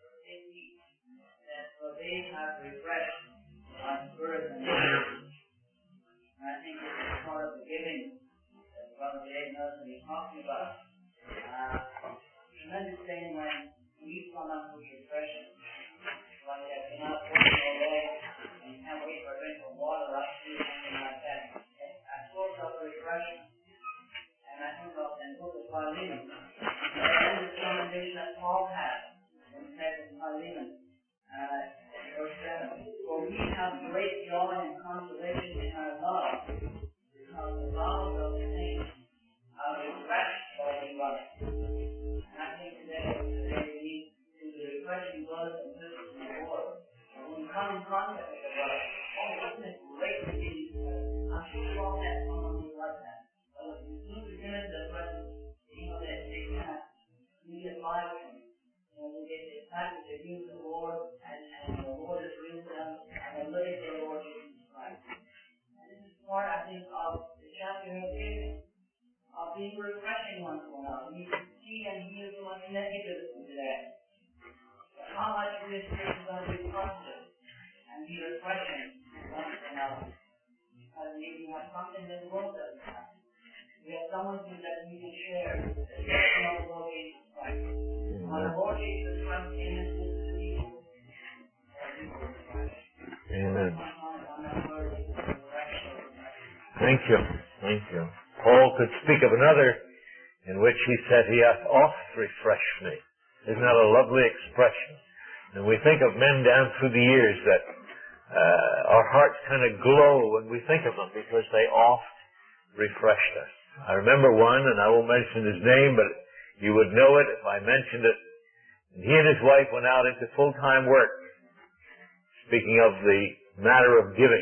They have refreshed on birth and age. And I think this is part of the giving that Brother Dave Nelson is talking about. Uh, tremendous thing when you come up with refreshing. Like that, you're not working all day and you can't wait for a drink of water or something like that. A source of refreshing. And I think of the book of Philemon. And the commendation that Paul had when he said in Philemon. Uh, Verse seven. For we have great joy and consolation in our love, because the love of the saints are refreshed by the blood. And I think today, today we need to the refreshing blood and sisters in the Lord. And when we come in contact with the blood, oh, isn't it great to see these blood? I'm sure you all had someone who like that. But as soon as we get into the presence, you know that they cannot need a life from you. And we get excited to use the Lord, and, and the Lord is real to them, and they're living for the Lord Jesus Christ. And this is part, I think, of the chapter of giving, of being refreshing once in a while. We can see and hear so much negative today. But how much this is going to be positive and be refreshing once in a while. Because maybe we have something that the world doesn't have. We have someone that we can share the testimony of the Lord Jesus Christ. When the Lord Jesus Christ came into the people, Amen. Thank you. Thank you. Paul could speak of another in which he said, he hath oft refreshed me. Isn't that a lovely expression? And we think of men down through the years that uh, our hearts kind of glow when we think of them because they oft refreshed us. I remember one, and I won't mention his name, but you would know it if I mentioned it. And he and his wife went out into full-time work. Speaking of the matter of giving.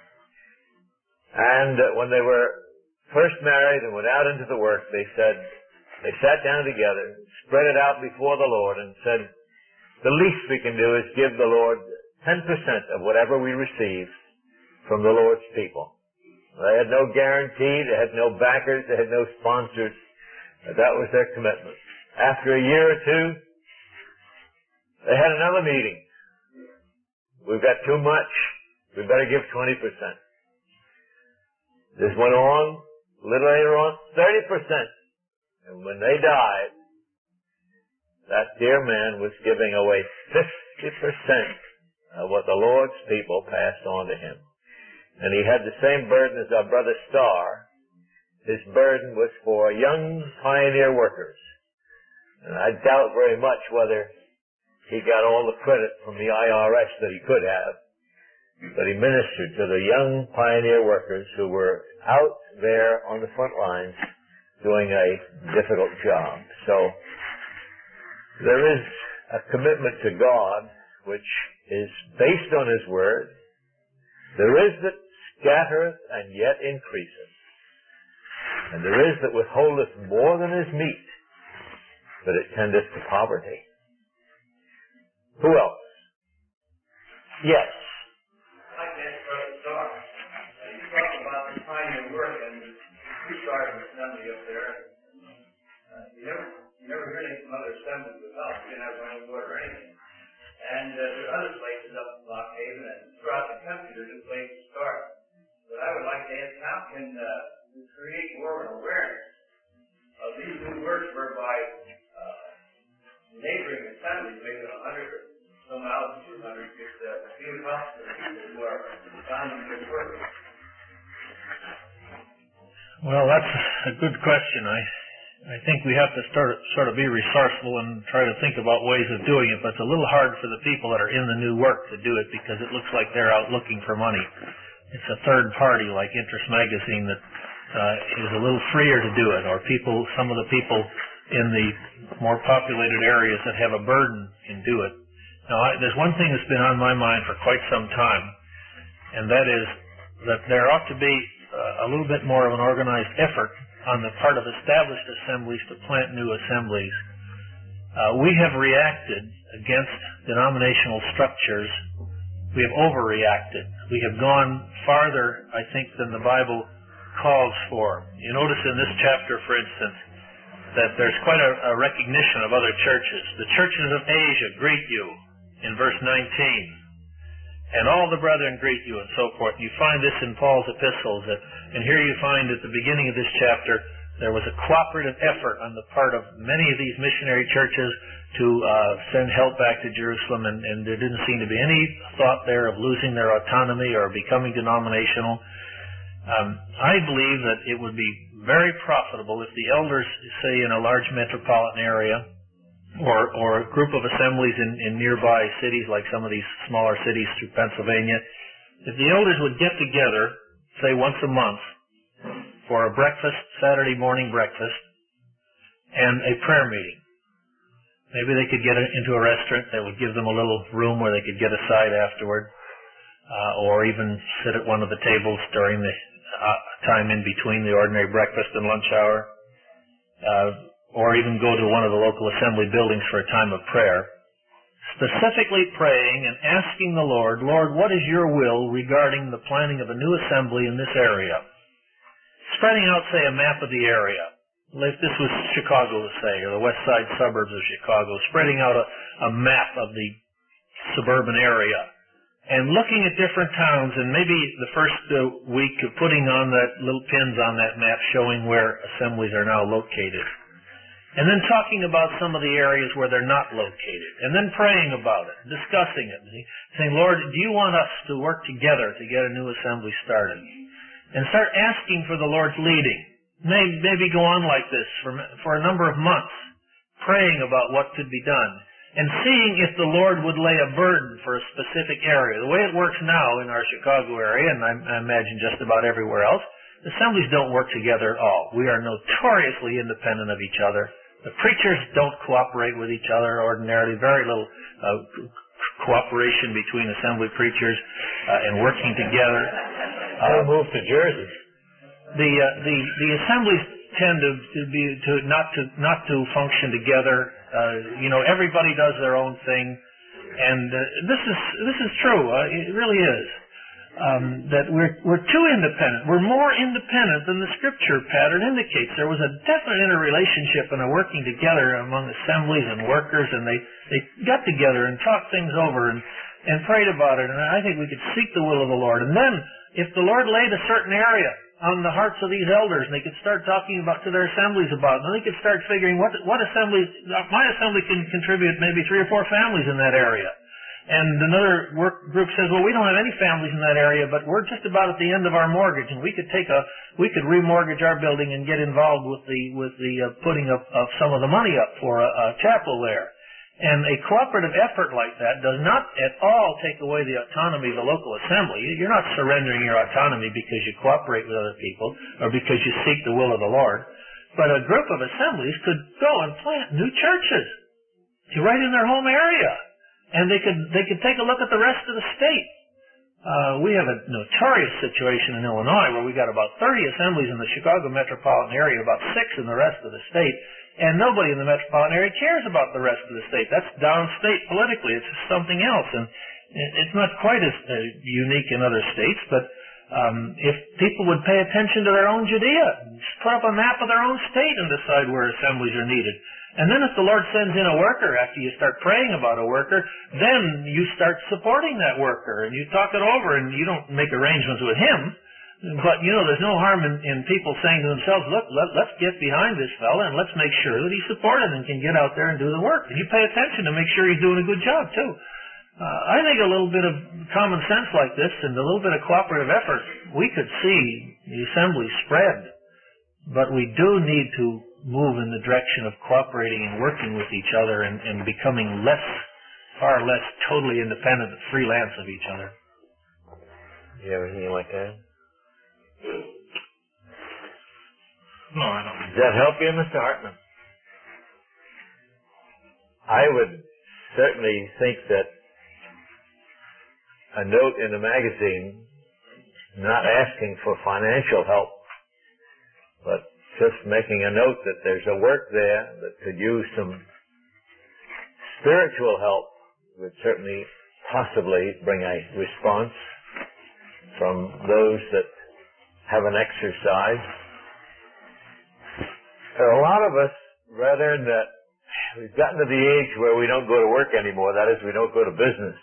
And uh, when they were first married and went out into the work, they said, they sat down together, spread it out before the Lord, and said, the least we can do is give the Lord ten percent of whatever we receive from the Lord's people. They had no guarantee, they had no backers, they had no sponsors. That was their commitment. After a year or two, they had another meeting. We've got too much. We better give twenty percent. This went on, a little later on, thirty percent. And when they died, that dear man was giving away fifty percent of what the Lord's people passed on to him. And he had the same burden as our brother Starr. His burden was for young pioneer workers. And I doubt very much whether he got all the credit from the I R S that he could have. But he ministered to the young pioneer workers who were out there on the front lines doing a difficult job. So there is a commitment to God which is based on His Word. There is that scattereth and yet increaseth. And there is that withholdeth more than is meet, but it tendeth to poverty. Who else? Yes. I guess Brother Starr. You talk about the pioneer work, and we started an assembly up there. Uh, you never, you never heard any from other assemblies without. We didn't have running water or anything. And uh, there are other places up in Lockhaven and throughout the country. There's a place to start. But I would like to ask, how can uh, we create more of an awareness of these new works whereby uh, neighboring assemblies, maybe a hundred or some out of two hundred, get uh, feel help to the people who are found in good work? Well, that's a good question. I I think we have to start sort of be resourceful and try to think about ways of doing it, but it's a little hard for the people that are in the new work to do it because it looks like they're out looking for money. It's a third party like Interest Magazine that uh, is a little freer to do it, or people, some of the people in the more populated areas that have a burden can do it. Now, I, there's one thing that's been on my mind for quite some time, and that is that there ought to be uh, a little bit more of an organized effort on the part of established assemblies to plant new assemblies. Uh, we have reacted against denominational structures. We have overreacted. We have gone farther, I think, than the Bible calls for. You notice in this chapter, for instance, that there's quite a, a recognition of other churches. The churches of Asia greet you in verse nineteen. And all the brethren greet you, and so forth. You find this in Paul's epistles. That, and here you find at the beginning of this chapter, there was a cooperative effort on the part of many of these missionary churches to uh, send help back to Jerusalem, and, and there didn't seem to be any thought there of losing their autonomy or becoming denominational. Um, I believe that it would be very profitable if the elders, say in a large metropolitan area, or or a group of assemblies in, in nearby cities, like some of these smaller cities through Pennsylvania, if the elders would get together, say once a month, for a breakfast, Saturday morning breakfast, and a prayer meeting. Maybe they could get into a restaurant that would give them a little room where they could get aside afterward, uh, or even sit at one of the tables during the uh, time in between the ordinary breakfast and lunch hour. Uh, or even go to one of the local assembly buildings for a time of prayer, specifically praying and asking the Lord, Lord, what is your will regarding the planning of a new assembly in this area? Spreading out, say, a map of the area. If this was Chicago, say, or the west side suburbs of Chicago, spreading out a, a map of the suburban area and looking at different towns, and maybe the first uh, week of putting on that little pins on that map showing where assemblies are now located. And then talking about some of the areas where they're not located. And then praying about it, discussing it, saying, Lord, do you want us to work together to get a new assembly started? And start asking for the Lord's leading. Maybe, maybe go on like this for, for a number of months, praying about what could be done. And seeing if the Lord would lay a burden for a specific area. The way it works now in our Chicago area, and I, I imagine just about everywhere else, assemblies don't work together at all. We are notoriously independent of each other. The preachers don't cooperate with each other ordinarily. Very little uh, cooperation between assembly preachers uh, and working together. I'll move to Jersey. The uh, the the assemblies tend to, to be to not to not to function together. Uh, you know, everybody does their own thing, and uh, this is this is true. Uh, it really is. Um, that we're we're too independent. We're more independent than the Scripture pattern indicates. There was a definite interrelationship and a working together among assemblies and workers, and they, they got together and talked things over and, and prayed about it. And I think we could seek the will of the Lord. And then, if the Lord laid a certain area on the hearts of these elders, and they could start talking about to their assemblies about it, and they could start figuring what what assembly, my assembly can contribute maybe three or four families in that area. And another work group says, well, we don't have any families in that area, but we're just about at the end of our mortgage, and we could take a, we could remortgage our building and get involved with the, with the uh, putting of, of some of the money up for a, a chapel there. And a cooperative effort like that does not at all take away the autonomy of the local assembly. You're not surrendering your autonomy because you cooperate with other people or because you seek the will of the Lord. But a group of assemblies could go and plant new churches right in their home area. And they could they could take a look at the rest of the state. Uh, we have a notorious situation in Illinois where we got about thirty assemblies in the Chicago metropolitan area, about six in the rest of the state, and nobody in the metropolitan area cares about the rest of the state. That's downstate politically. It's something else, and it's not quite as uh, unique in other states, but um, if people would pay attention to their own Judea, put up a map of their own state and decide where assemblies are needed. And then if the Lord sends in a worker after you start praying about a worker, then you start supporting that worker and you talk it over and you don't make arrangements with him. But, you know, there's no harm in, in people saying to themselves, look, let, let's get behind this fella and let's make sure that he's supported and can get out there and do the work. And you pay attention to make sure he's doing a good job, too. Uh, I think a little bit of common sense like this and a little bit of cooperative effort, we could see the assembly spread. But we do need to move in the direction of cooperating and working with each other and, and becoming less, far less totally independent and freelance of each other. You have anything like that? No, I don't. Does that help you, Mister Hartman? I would certainly think that a note in a magazine not asking for financial help, but just making a note that there's a work there that could use some spiritual help would certainly possibly bring a response from those that have an exercise. There are a lot of us, brethren, that we've gotten to the age where we don't go to work anymore. That is, we don't go to business.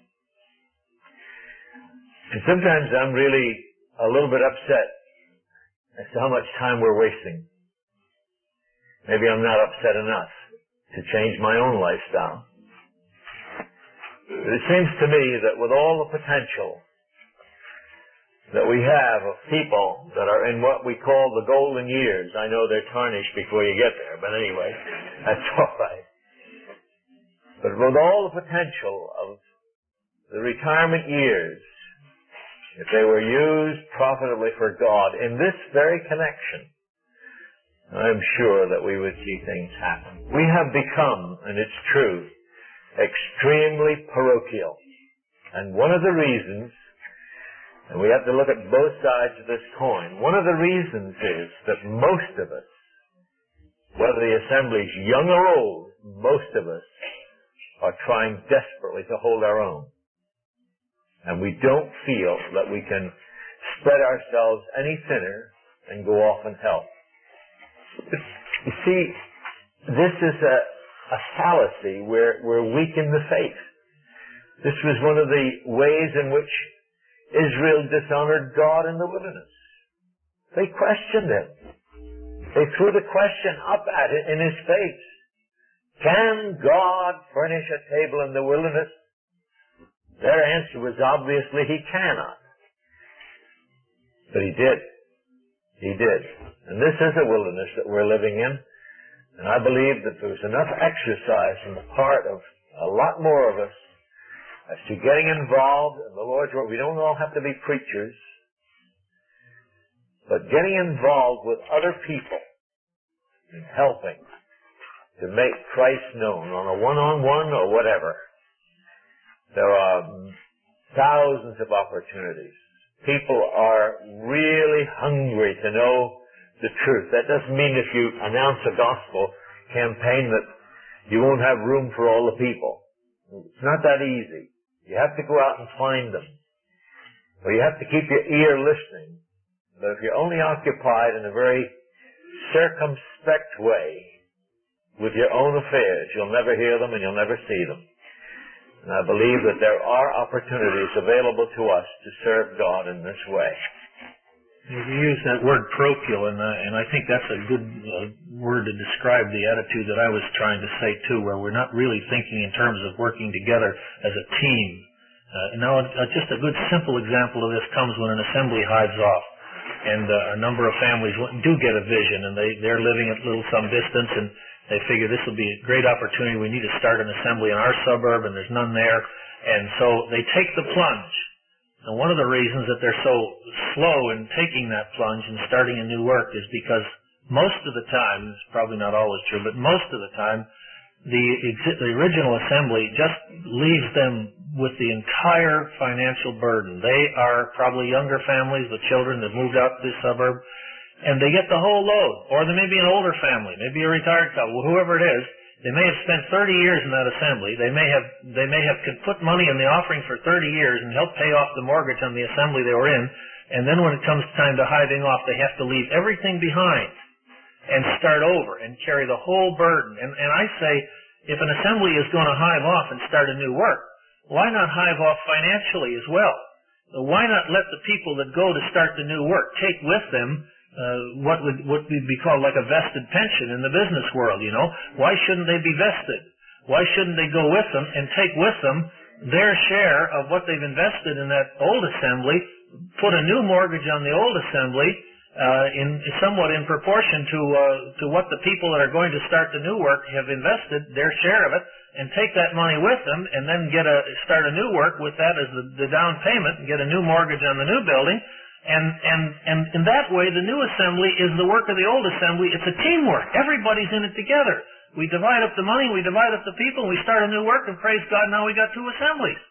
And sometimes I'm really a little bit upset as to how much time we're wasting. Maybe I'm not upset enough to change my own lifestyle. But it seems to me that with all the potential that we have of people that are in what we call the golden years, I know they're tarnished before you get there, but anyway, that's all right. But with all the potential of the retirement years, if they were used profitably for God in this very connection, I'm sure that we would see things happen. We have become, and it's true, extremely parochial. And one of the reasons, and we have to look at both sides of this coin, one of the reasons is that most of us, whether the assembly's young or old, most of us are trying desperately to hold our own. And we don't feel that we can spread ourselves any thinner and go off and help. You see, this is a, a fallacy where we're weak in the faith. This was one of the ways in which Israel dishonored God in the wilderness. They questioned him. They threw the question up at it in his face. Can God furnish a table in the wilderness? Their answer was obviously he cannot. But he did. He did. And this is a wilderness that we're living in. And I believe that there's enough exercise on the part of a lot more of us as to getting involved in the Lord's work. We don't all have to be preachers. But getting involved with other people and helping to make Christ known on a one-on-one or whatever. There are thousands of opportunities. People are really hungry to know the truth. That doesn't mean if you announce a gospel campaign that you won't have room for all the people. It's not that easy. You have to go out and find them. Or you have to keep your ear listening. But if you're only occupied in a very circumspect way with your own affairs, you'll never hear them and you'll never see them. And I believe that there are opportunities available to us to serve God in this way. You use that word parochial, and, uh, and I think that's a good uh, word to describe the attitude that I was trying to say too, where we're not really thinking in terms of working together as a team. Uh, now, uh, just a good simple example of this comes when an assembly hides off, and uh, a number of families do get a vision, and they, they're living at little some distance, and they figure this will be a great opportunity. We need to start an assembly in our suburb, and there's none there, and so they take the plunge. And one of the reasons that they're so slow in taking that plunge and starting a new work is because most of the time, it's probably not always true, but most of the time, the, the original assembly just leaves them with the entire financial burden. They are probably younger families with children that moved out to the suburb, and they get the whole load. Or they may be an older family, maybe a retired couple, whoever it is. They may have spent thirty years in that assembly. They may have they may have put money in the offering for thirty years and helped pay off the mortgage on the assembly they were in. And then when it comes time to hiving off, they have to leave everything behind and start over and carry the whole burden. And, and I say, if an assembly is going to hive off and start a new work, why not hive off financially as well? Why not let the people that go to start the new work take with them Uh, what would what would be called like a vested pension in the business world, you know? Why shouldn't they be vested? Why shouldn't they go with them and take with them their share of what they've invested in that old assembly, put a new mortgage on the old assembly, uh, in somewhat in proportion to uh, to what the people that are going to start the new work have invested, their share of it, and take that money with them, and then get a start a new work with that as the, the down payment, and get a new mortgage on the new building. And, and, and in that way, the new assembly is the work of the old assembly. It's a teamwork. Everybody's in it together. We divide up the money, we divide up the people, and we start a new work, and praise God, now we got two assemblies.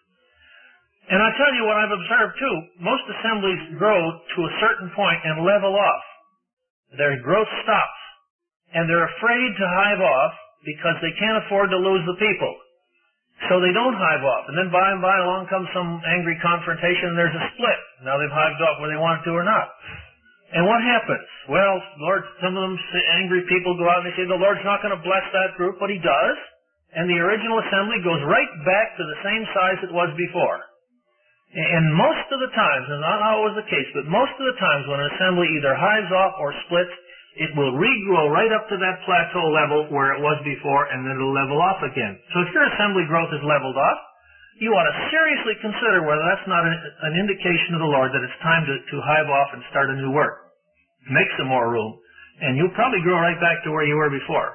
And I tell you what I've observed too, most assemblies grow to a certain point and level off. Their growth stops. And they're afraid to hive off because they can't afford to lose the people. So they don't hive off. And then by and by along comes some angry confrontation and there's a split. Now they've hived off whether they want to or not. And what happens? Well, Lord, some of them angry people go out and they say the Lord's not going to bless that group, but He does. And the original assembly goes right back to the same size it was before. And most of the times, and not always the case, but most of the times when an assembly either hives off or splits, it will regrow right up to that plateau level where it was before, and then it'll level off again. So if your assembly growth is leveled off, you ought to seriously consider whether that's not an, an indication of the Lord that it's time to, to hive off and start a new work. Make some more room, and you'll probably grow right back to where you were before,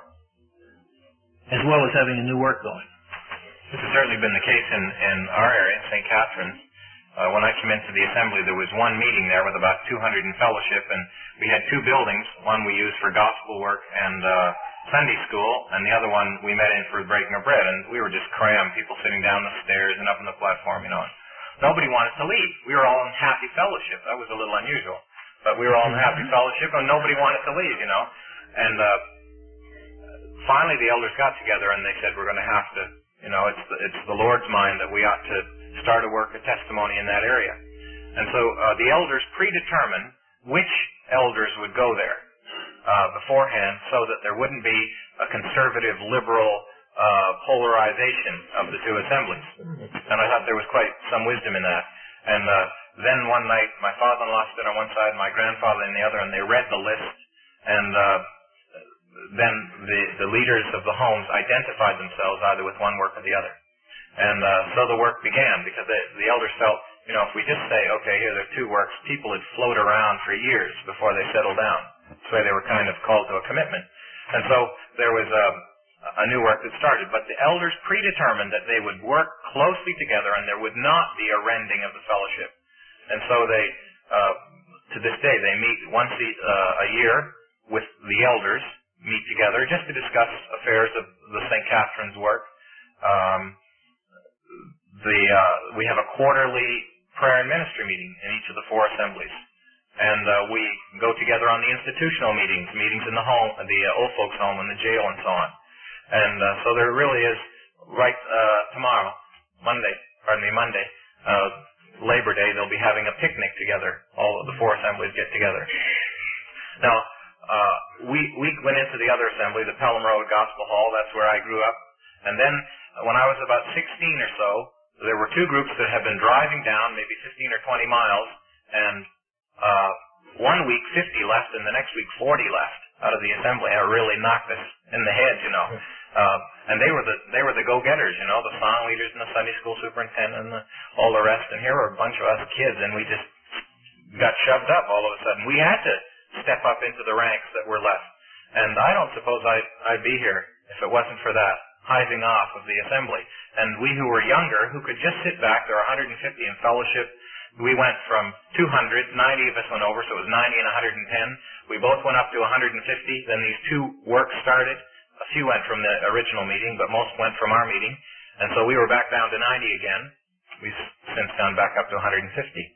as well as having a new work going. This has certainly been the case in, in our area, Saint Catharines. Uh, when I came into the assembly, there was one meeting there with about two hundred in fellowship, and we had two buildings. One we used for gospel work and uh, Sunday school, and the other one we met in for breaking of bread. And we were just crammed, people sitting down the stairs and up on the platform, you know. Nobody wanted to leave. We were all in happy fellowship. That was a little unusual. But we were all in happy fellowship, and nobody wanted to leave, you know. And uh, finally the elders got together, and they said, we're going to have to, you know, it's the, it's the Lord's mind that we ought to start a work of testimony in that area. And so uh, the elders predetermined which elders would go there uh, beforehand so that there wouldn't be a conservative, liberal uh, polarization of the two assemblies. And I thought there was quite some wisdom in that. And uh, then one night, my father-in-law stood on one side, my grandfather on the other, and they read the list. And uh, then the, the leaders of the homes identified themselves either with one work or the other. And uh, so the work began, because the, the elders felt, you know, if we just say, okay, here there are two works, people would float around for years before they settled down. So they were kind of called to a commitment. And so there was a, a new work that started. But the elders predetermined that they would work closely together and there would not be a rending of the fellowship. And so they, uh, to this day, they meet once a, uh, a year with the elders, meet together just to discuss affairs of the Saint Catharines work. Um, The, uh, we have a quarterly prayer and ministry meeting in each of the four assemblies. And uh, we go together on the institutional meetings, meetings in the home, the uh, old folks' home and the jail and so on. And uh, so there really is, right uh, tomorrow, Monday, pardon me, Monday, uh, Labor Day, they'll be having a picnic together. All of the four assemblies get together. Now, uh, we, we went into the other assembly, the Pelham Road Gospel Hall. That's where I grew up. And then when I was about sixteen or so, there were two groups that had been driving down maybe fifteen or twenty miles, and uh, one week fifty left and the next week forty left out of the assembly. And it really knocked us in the head, you know. Uh, and they were the they were the go-getters, you know, the song leaders and the Sunday school superintendent and the, all the rest. And here were a bunch of us kids, and we just got shoved up all of a sudden. We had to step up into the ranks that were left. And I don't suppose I'd, I'd be here if it wasn't for that hiving off of the assembly. And we who were younger, who could just sit back, there were one hundred fifty in fellowship. We went from two hundred, ninety of us went over, so it was ninety and one hundred ten. We both went up to one hundred fifty. Then these two works started. A few went from the original meeting, but most went from our meeting. And so we were back down to ninety again. We've since gone back up to one hundred fifty.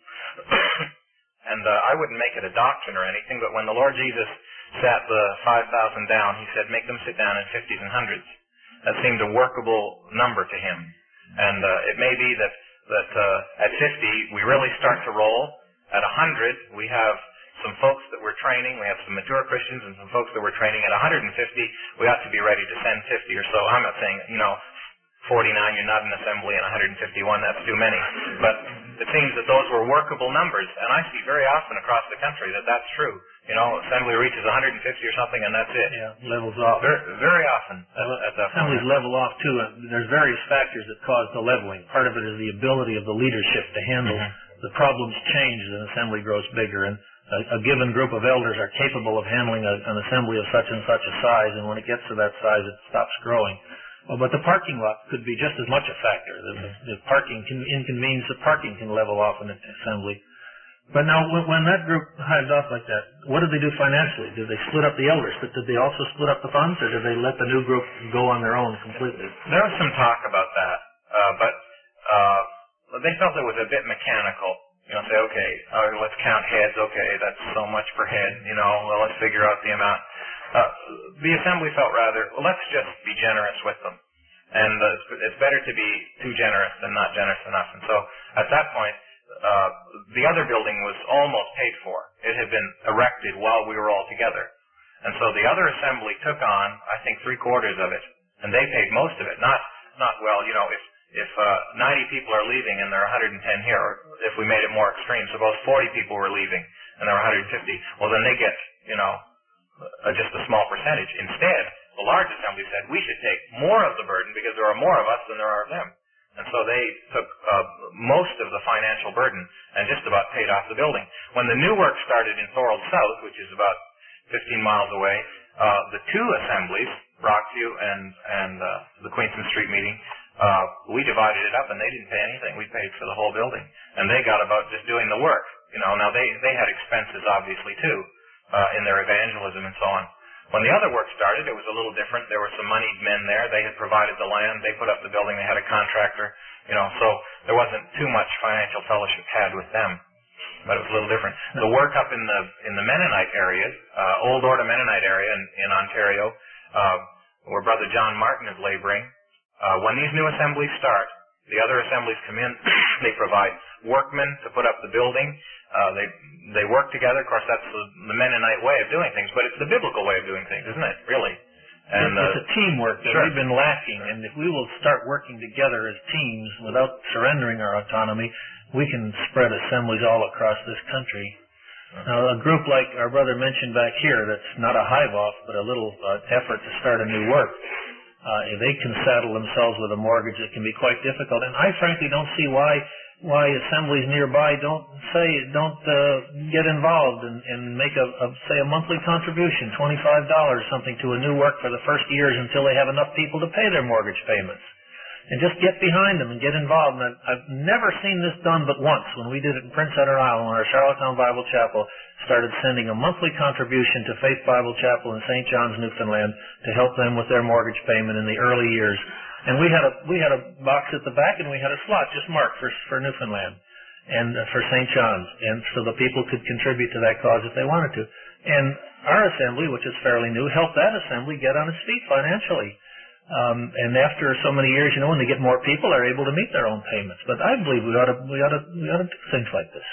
And uh, I wouldn't make it a doctrine or anything, but when the Lord Jesus sat the five thousand down, he said, make them sit down in fifties and hundreds. That seemed a workable number to him. And uh, it may be that, that uh, at fifty, we really start to roll. At one hundred, we have some folks that we're training. We have some mature Christians and some folks that we're training. At one hundred fifty, we ought to be ready to send fifty or so. I'm not saying, you know, forty-nine, you're not an assembly, and one hundred fifty-one, that's too many. But it seems that those were workable numbers. And I see very often across the country that that's true. You know, assembly reaches one hundred fifty or something, and that's it. Yeah, levels off. Very, very often at that point. Assemblies level off, too. And there's various factors that cause the leveling. Part of it is the ability of the leadership to handle mm-hmm. the problems change as an assembly grows bigger. And A, a given group of elders are capable of handling a, an assembly of such and such a size, and when it gets to that size, it stops growing. Well, but the parking lot could be just as much a factor. The, the, the parking can inconvenience of parking can level off in an assembly. But now, when, when that group hived off like that, what did they do financially? Did they split up the elders? But did they also split up the funds, or did they let the new group go on their own completely? There was some talk about that, uh, but uh, they felt it was a bit mechanical. You know, say, okay, uh, let's count heads. Okay, that's so much per head. You know, well, let's figure out the amount. Uh, the assembly felt rather, well, let's just be generous with them. And uh, it's better to be too generous than not generous enough. And so at that point, uh, the other building was almost paid for. It had been erected while we were all together. And so the other assembly took on, I think, three quarters of it. And they paid most of it. Not, not well, you know, if If uh, ninety people are leaving and there are one hundred ten here, or if we made it more extreme, suppose forty people were leaving and there were one hundred fifty, well then they get, you know, uh, just a small percentage. Instead, the large assembly said we should take more of the burden because there are more of us than there are of them. And so they took uh, most of the financial burden and just about paid off the building. When the new work started in Thorold South, which is about fifteen miles away, uh, the two assemblies, Rockview and, and uh, the Queenston Street meeting, Uh, we divided it up, and they didn't pay anything. We paid for the whole building, and they got about just doing the work. You know, now they they had expenses obviously too uh, in their evangelism and so on. When the other work started, it was a little different. There were some moneyed men there. They had provided the land. They put up the building. They had a contractor. You know, so there wasn't too much financial fellowship had with them, but it was a little different. The work up in the in the Mennonite area, uh, Old Order Mennonite area in, in Ontario, uh, where Brother John Martin is laboring. Uh, when these new assemblies start, the other assemblies come in, they provide workmen to put up the building, uh, they they work together. Of course, that's the, the Mennonite way of doing things, but it's the biblical way of doing things, isn't it, really? And, uh, it's a teamwork that sure. we've been lacking, and if we will start working together as teams without surrendering our autonomy, we can spread assemblies all across this country. Now, a group like our brother mentioned back here that's not a hive-off, but a little uh, effort to start a new work, Uh, if they can saddle themselves with a mortgage, it can be quite difficult. And I frankly don't see why why assemblies nearby don't say don't uh, get involved and, and make a, a say a monthly contribution, twenty-five dollars something to a new work for the first years until they have enough people to pay their mortgage payments. And just get behind them and get involved. And I've, I've never seen this done but once when we did it in Prince Edward Island when our Charlottetown Bible Chapel started sending a monthly contribution to Faith Bible Chapel in Saint John's, Newfoundland to help them with their mortgage payment in the early years. And we had a we had a box at the back and we had a slot just marked for for Newfoundland and uh, for Saint John's, and so the people could contribute to that cause if they wanted to. And our assembly, which is fairly new, helped that assembly get on its feet financially. Um, and after so many years, you know, when they get more people, they're able to meet their own payments. But I believe we ought to we ought to we ought to do things like this.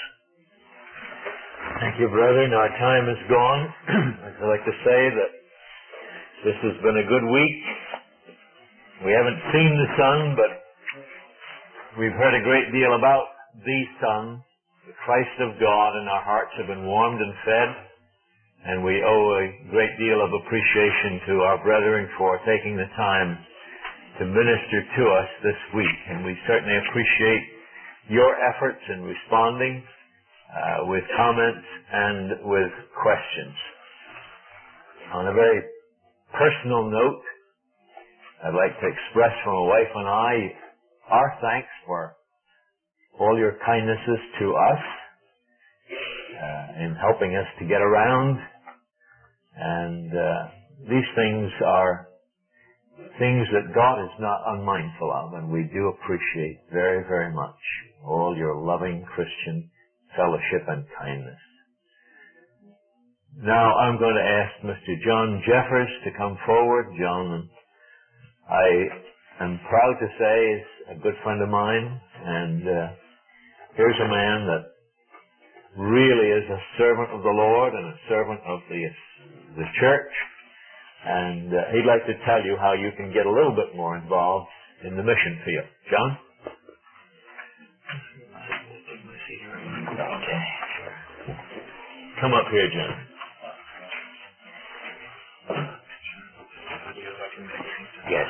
Thank you, brethren. Our time is gone. I'd like to say that this has been a good week. We haven't seen the sun, but we've heard a great deal about the sun the Christ of God in our hearts have been warmed and fed, and we owe a great deal of appreciation to our brethren for taking the time to minister to us this week. And we certainly appreciate your efforts in responding uh, with comments and with questions. On a very personal note, I'd like to express from my wife and I our thanks for all your kindnesses to us uh, in helping us to get around. And uh, these things are things that God is not unmindful of, and we do appreciate very, very much all your loving Christian fellowship and kindness. Now I'm going to ask Mister John Jeffers to come forward. John, I am proud to say, is a good friend of mine, and uh, here's a man that really is a servant of the Lord and a servant of the, the church. And uh, he'd like to tell you how you can get a little bit more involved in the mission field. John? Okay. Come up here, John. Yes.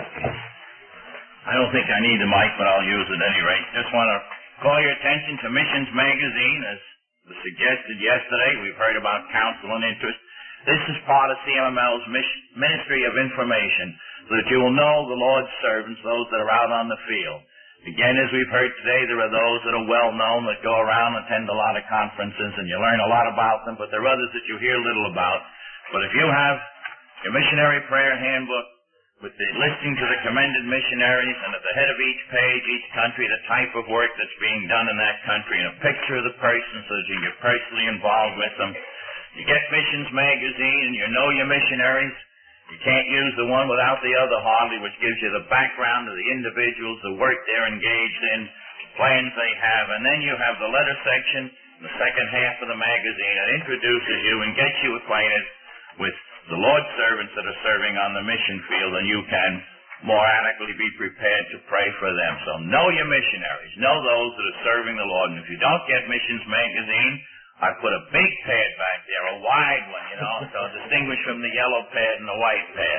I don't think I need the mic, but I'll use it at any rate. Just want to call your attention to Missions Magazine. As was suggested yesterday, we've heard about counsel and interest. This is part of C M M L's Ministry of Information, so that you will know the Lord's servants, those that are out on the field. Again, as we've heard today, there are those that are well-known that go around and attend a lot of conferences, and you learn a lot about them, but there are others that you hear little about. But if you have your missionary prayer handbook with the listing to the commended missionaries, and at the head of each page, each country, the type of work that's being done in that country, and a picture of the person so that you can get personally involved with them. You get Missions Magazine and you know your missionaries. You can't use the one without the other hardly, which gives you the background of the individuals, the work they're engaged in, plans they have. And then you have the letter section, the second half of the magazine, that introduces you and gets you acquainted with the Lord's servants that are serving on the mission field, and you can more adequately be prepared to pray for them. So know your missionaries. Know those that are serving the Lord. And if you don't get Missions Magazine, I put a big pad back there, a wide one, you know, so distinguished from the yellow pad and the white pad.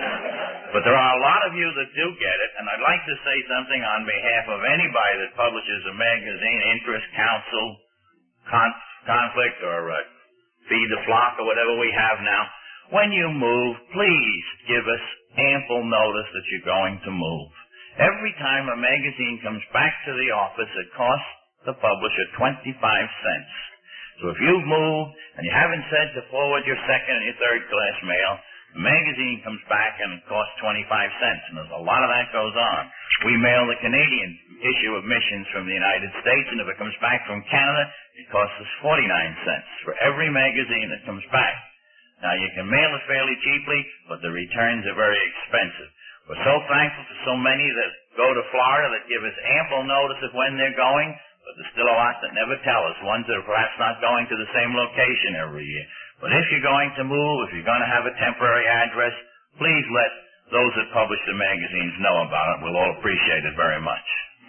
But there are a lot of you that do get it, and I'd like to say something on behalf of anybody that publishes a magazine, Interest, Counsel, Con- Conflict, or uh, Feed the Flock, or whatever we have now. When you move, please give us ample notice that you're going to move. Every time a magazine comes back to the office, it costs the publisher twenty-five cents. So if you've moved and you haven't said to forward your second and your third class mail, the magazine comes back and it costs twenty-five cents, and there's a lot of that goes on. We mail the Canadian issue of Missions from the United States, and if it comes back from Canada, it costs us forty-nine cents for every magazine that comes back. Now, you can mail it fairly cheaply, but the returns are very expensive. We're so thankful for so many that go to Florida that give us ample notice of when they're going, but there's still a lot that never tell us, ones that are perhaps not going to the same location every year. But if you're going to move, if you're going to have a temporary address, please let those that publish the magazines know about it. We'll all appreciate it very much.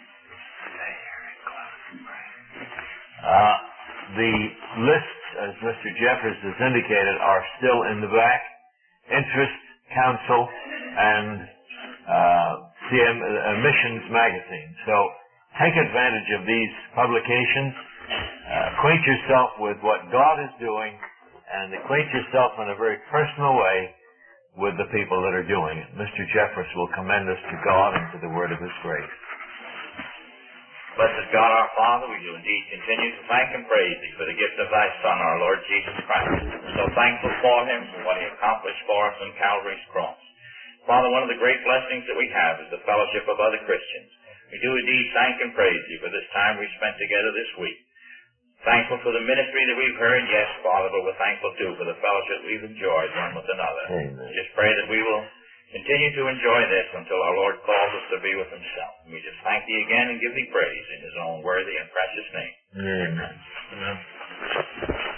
Uh, the lists, as Mister Jeffers has indicated, are still in the back. Interest, Counsel, and uh, C M uh, Missions Magazine. So take advantage of these publications. Uh, acquaint yourself with what God is doing, and acquaint yourself in a very personal way with the people that are doing it. Mister Jeffers will commend us to God and to the word of His grace. Blessed God our Father, we do indeed continue to thank and praise Thee for the gift of Thy Son, our Lord Jesus Christ. We're so thankful for Him, for what He accomplished for us on Calvary's cross. Father, one of the great blessings that we have is the fellowship of other Christians. We do indeed thank and praise Thee for this time we've spent together this week. Thankful for the ministry that we've heard, yes, Father, but we're thankful too for the fellowship we've enjoyed one with another. Amen. We just pray that we will continue to enjoy this until our Lord calls us to be with Himself. And we just thank Thee again and give Thee praise in His own worthy and precious name. Amen. Amen.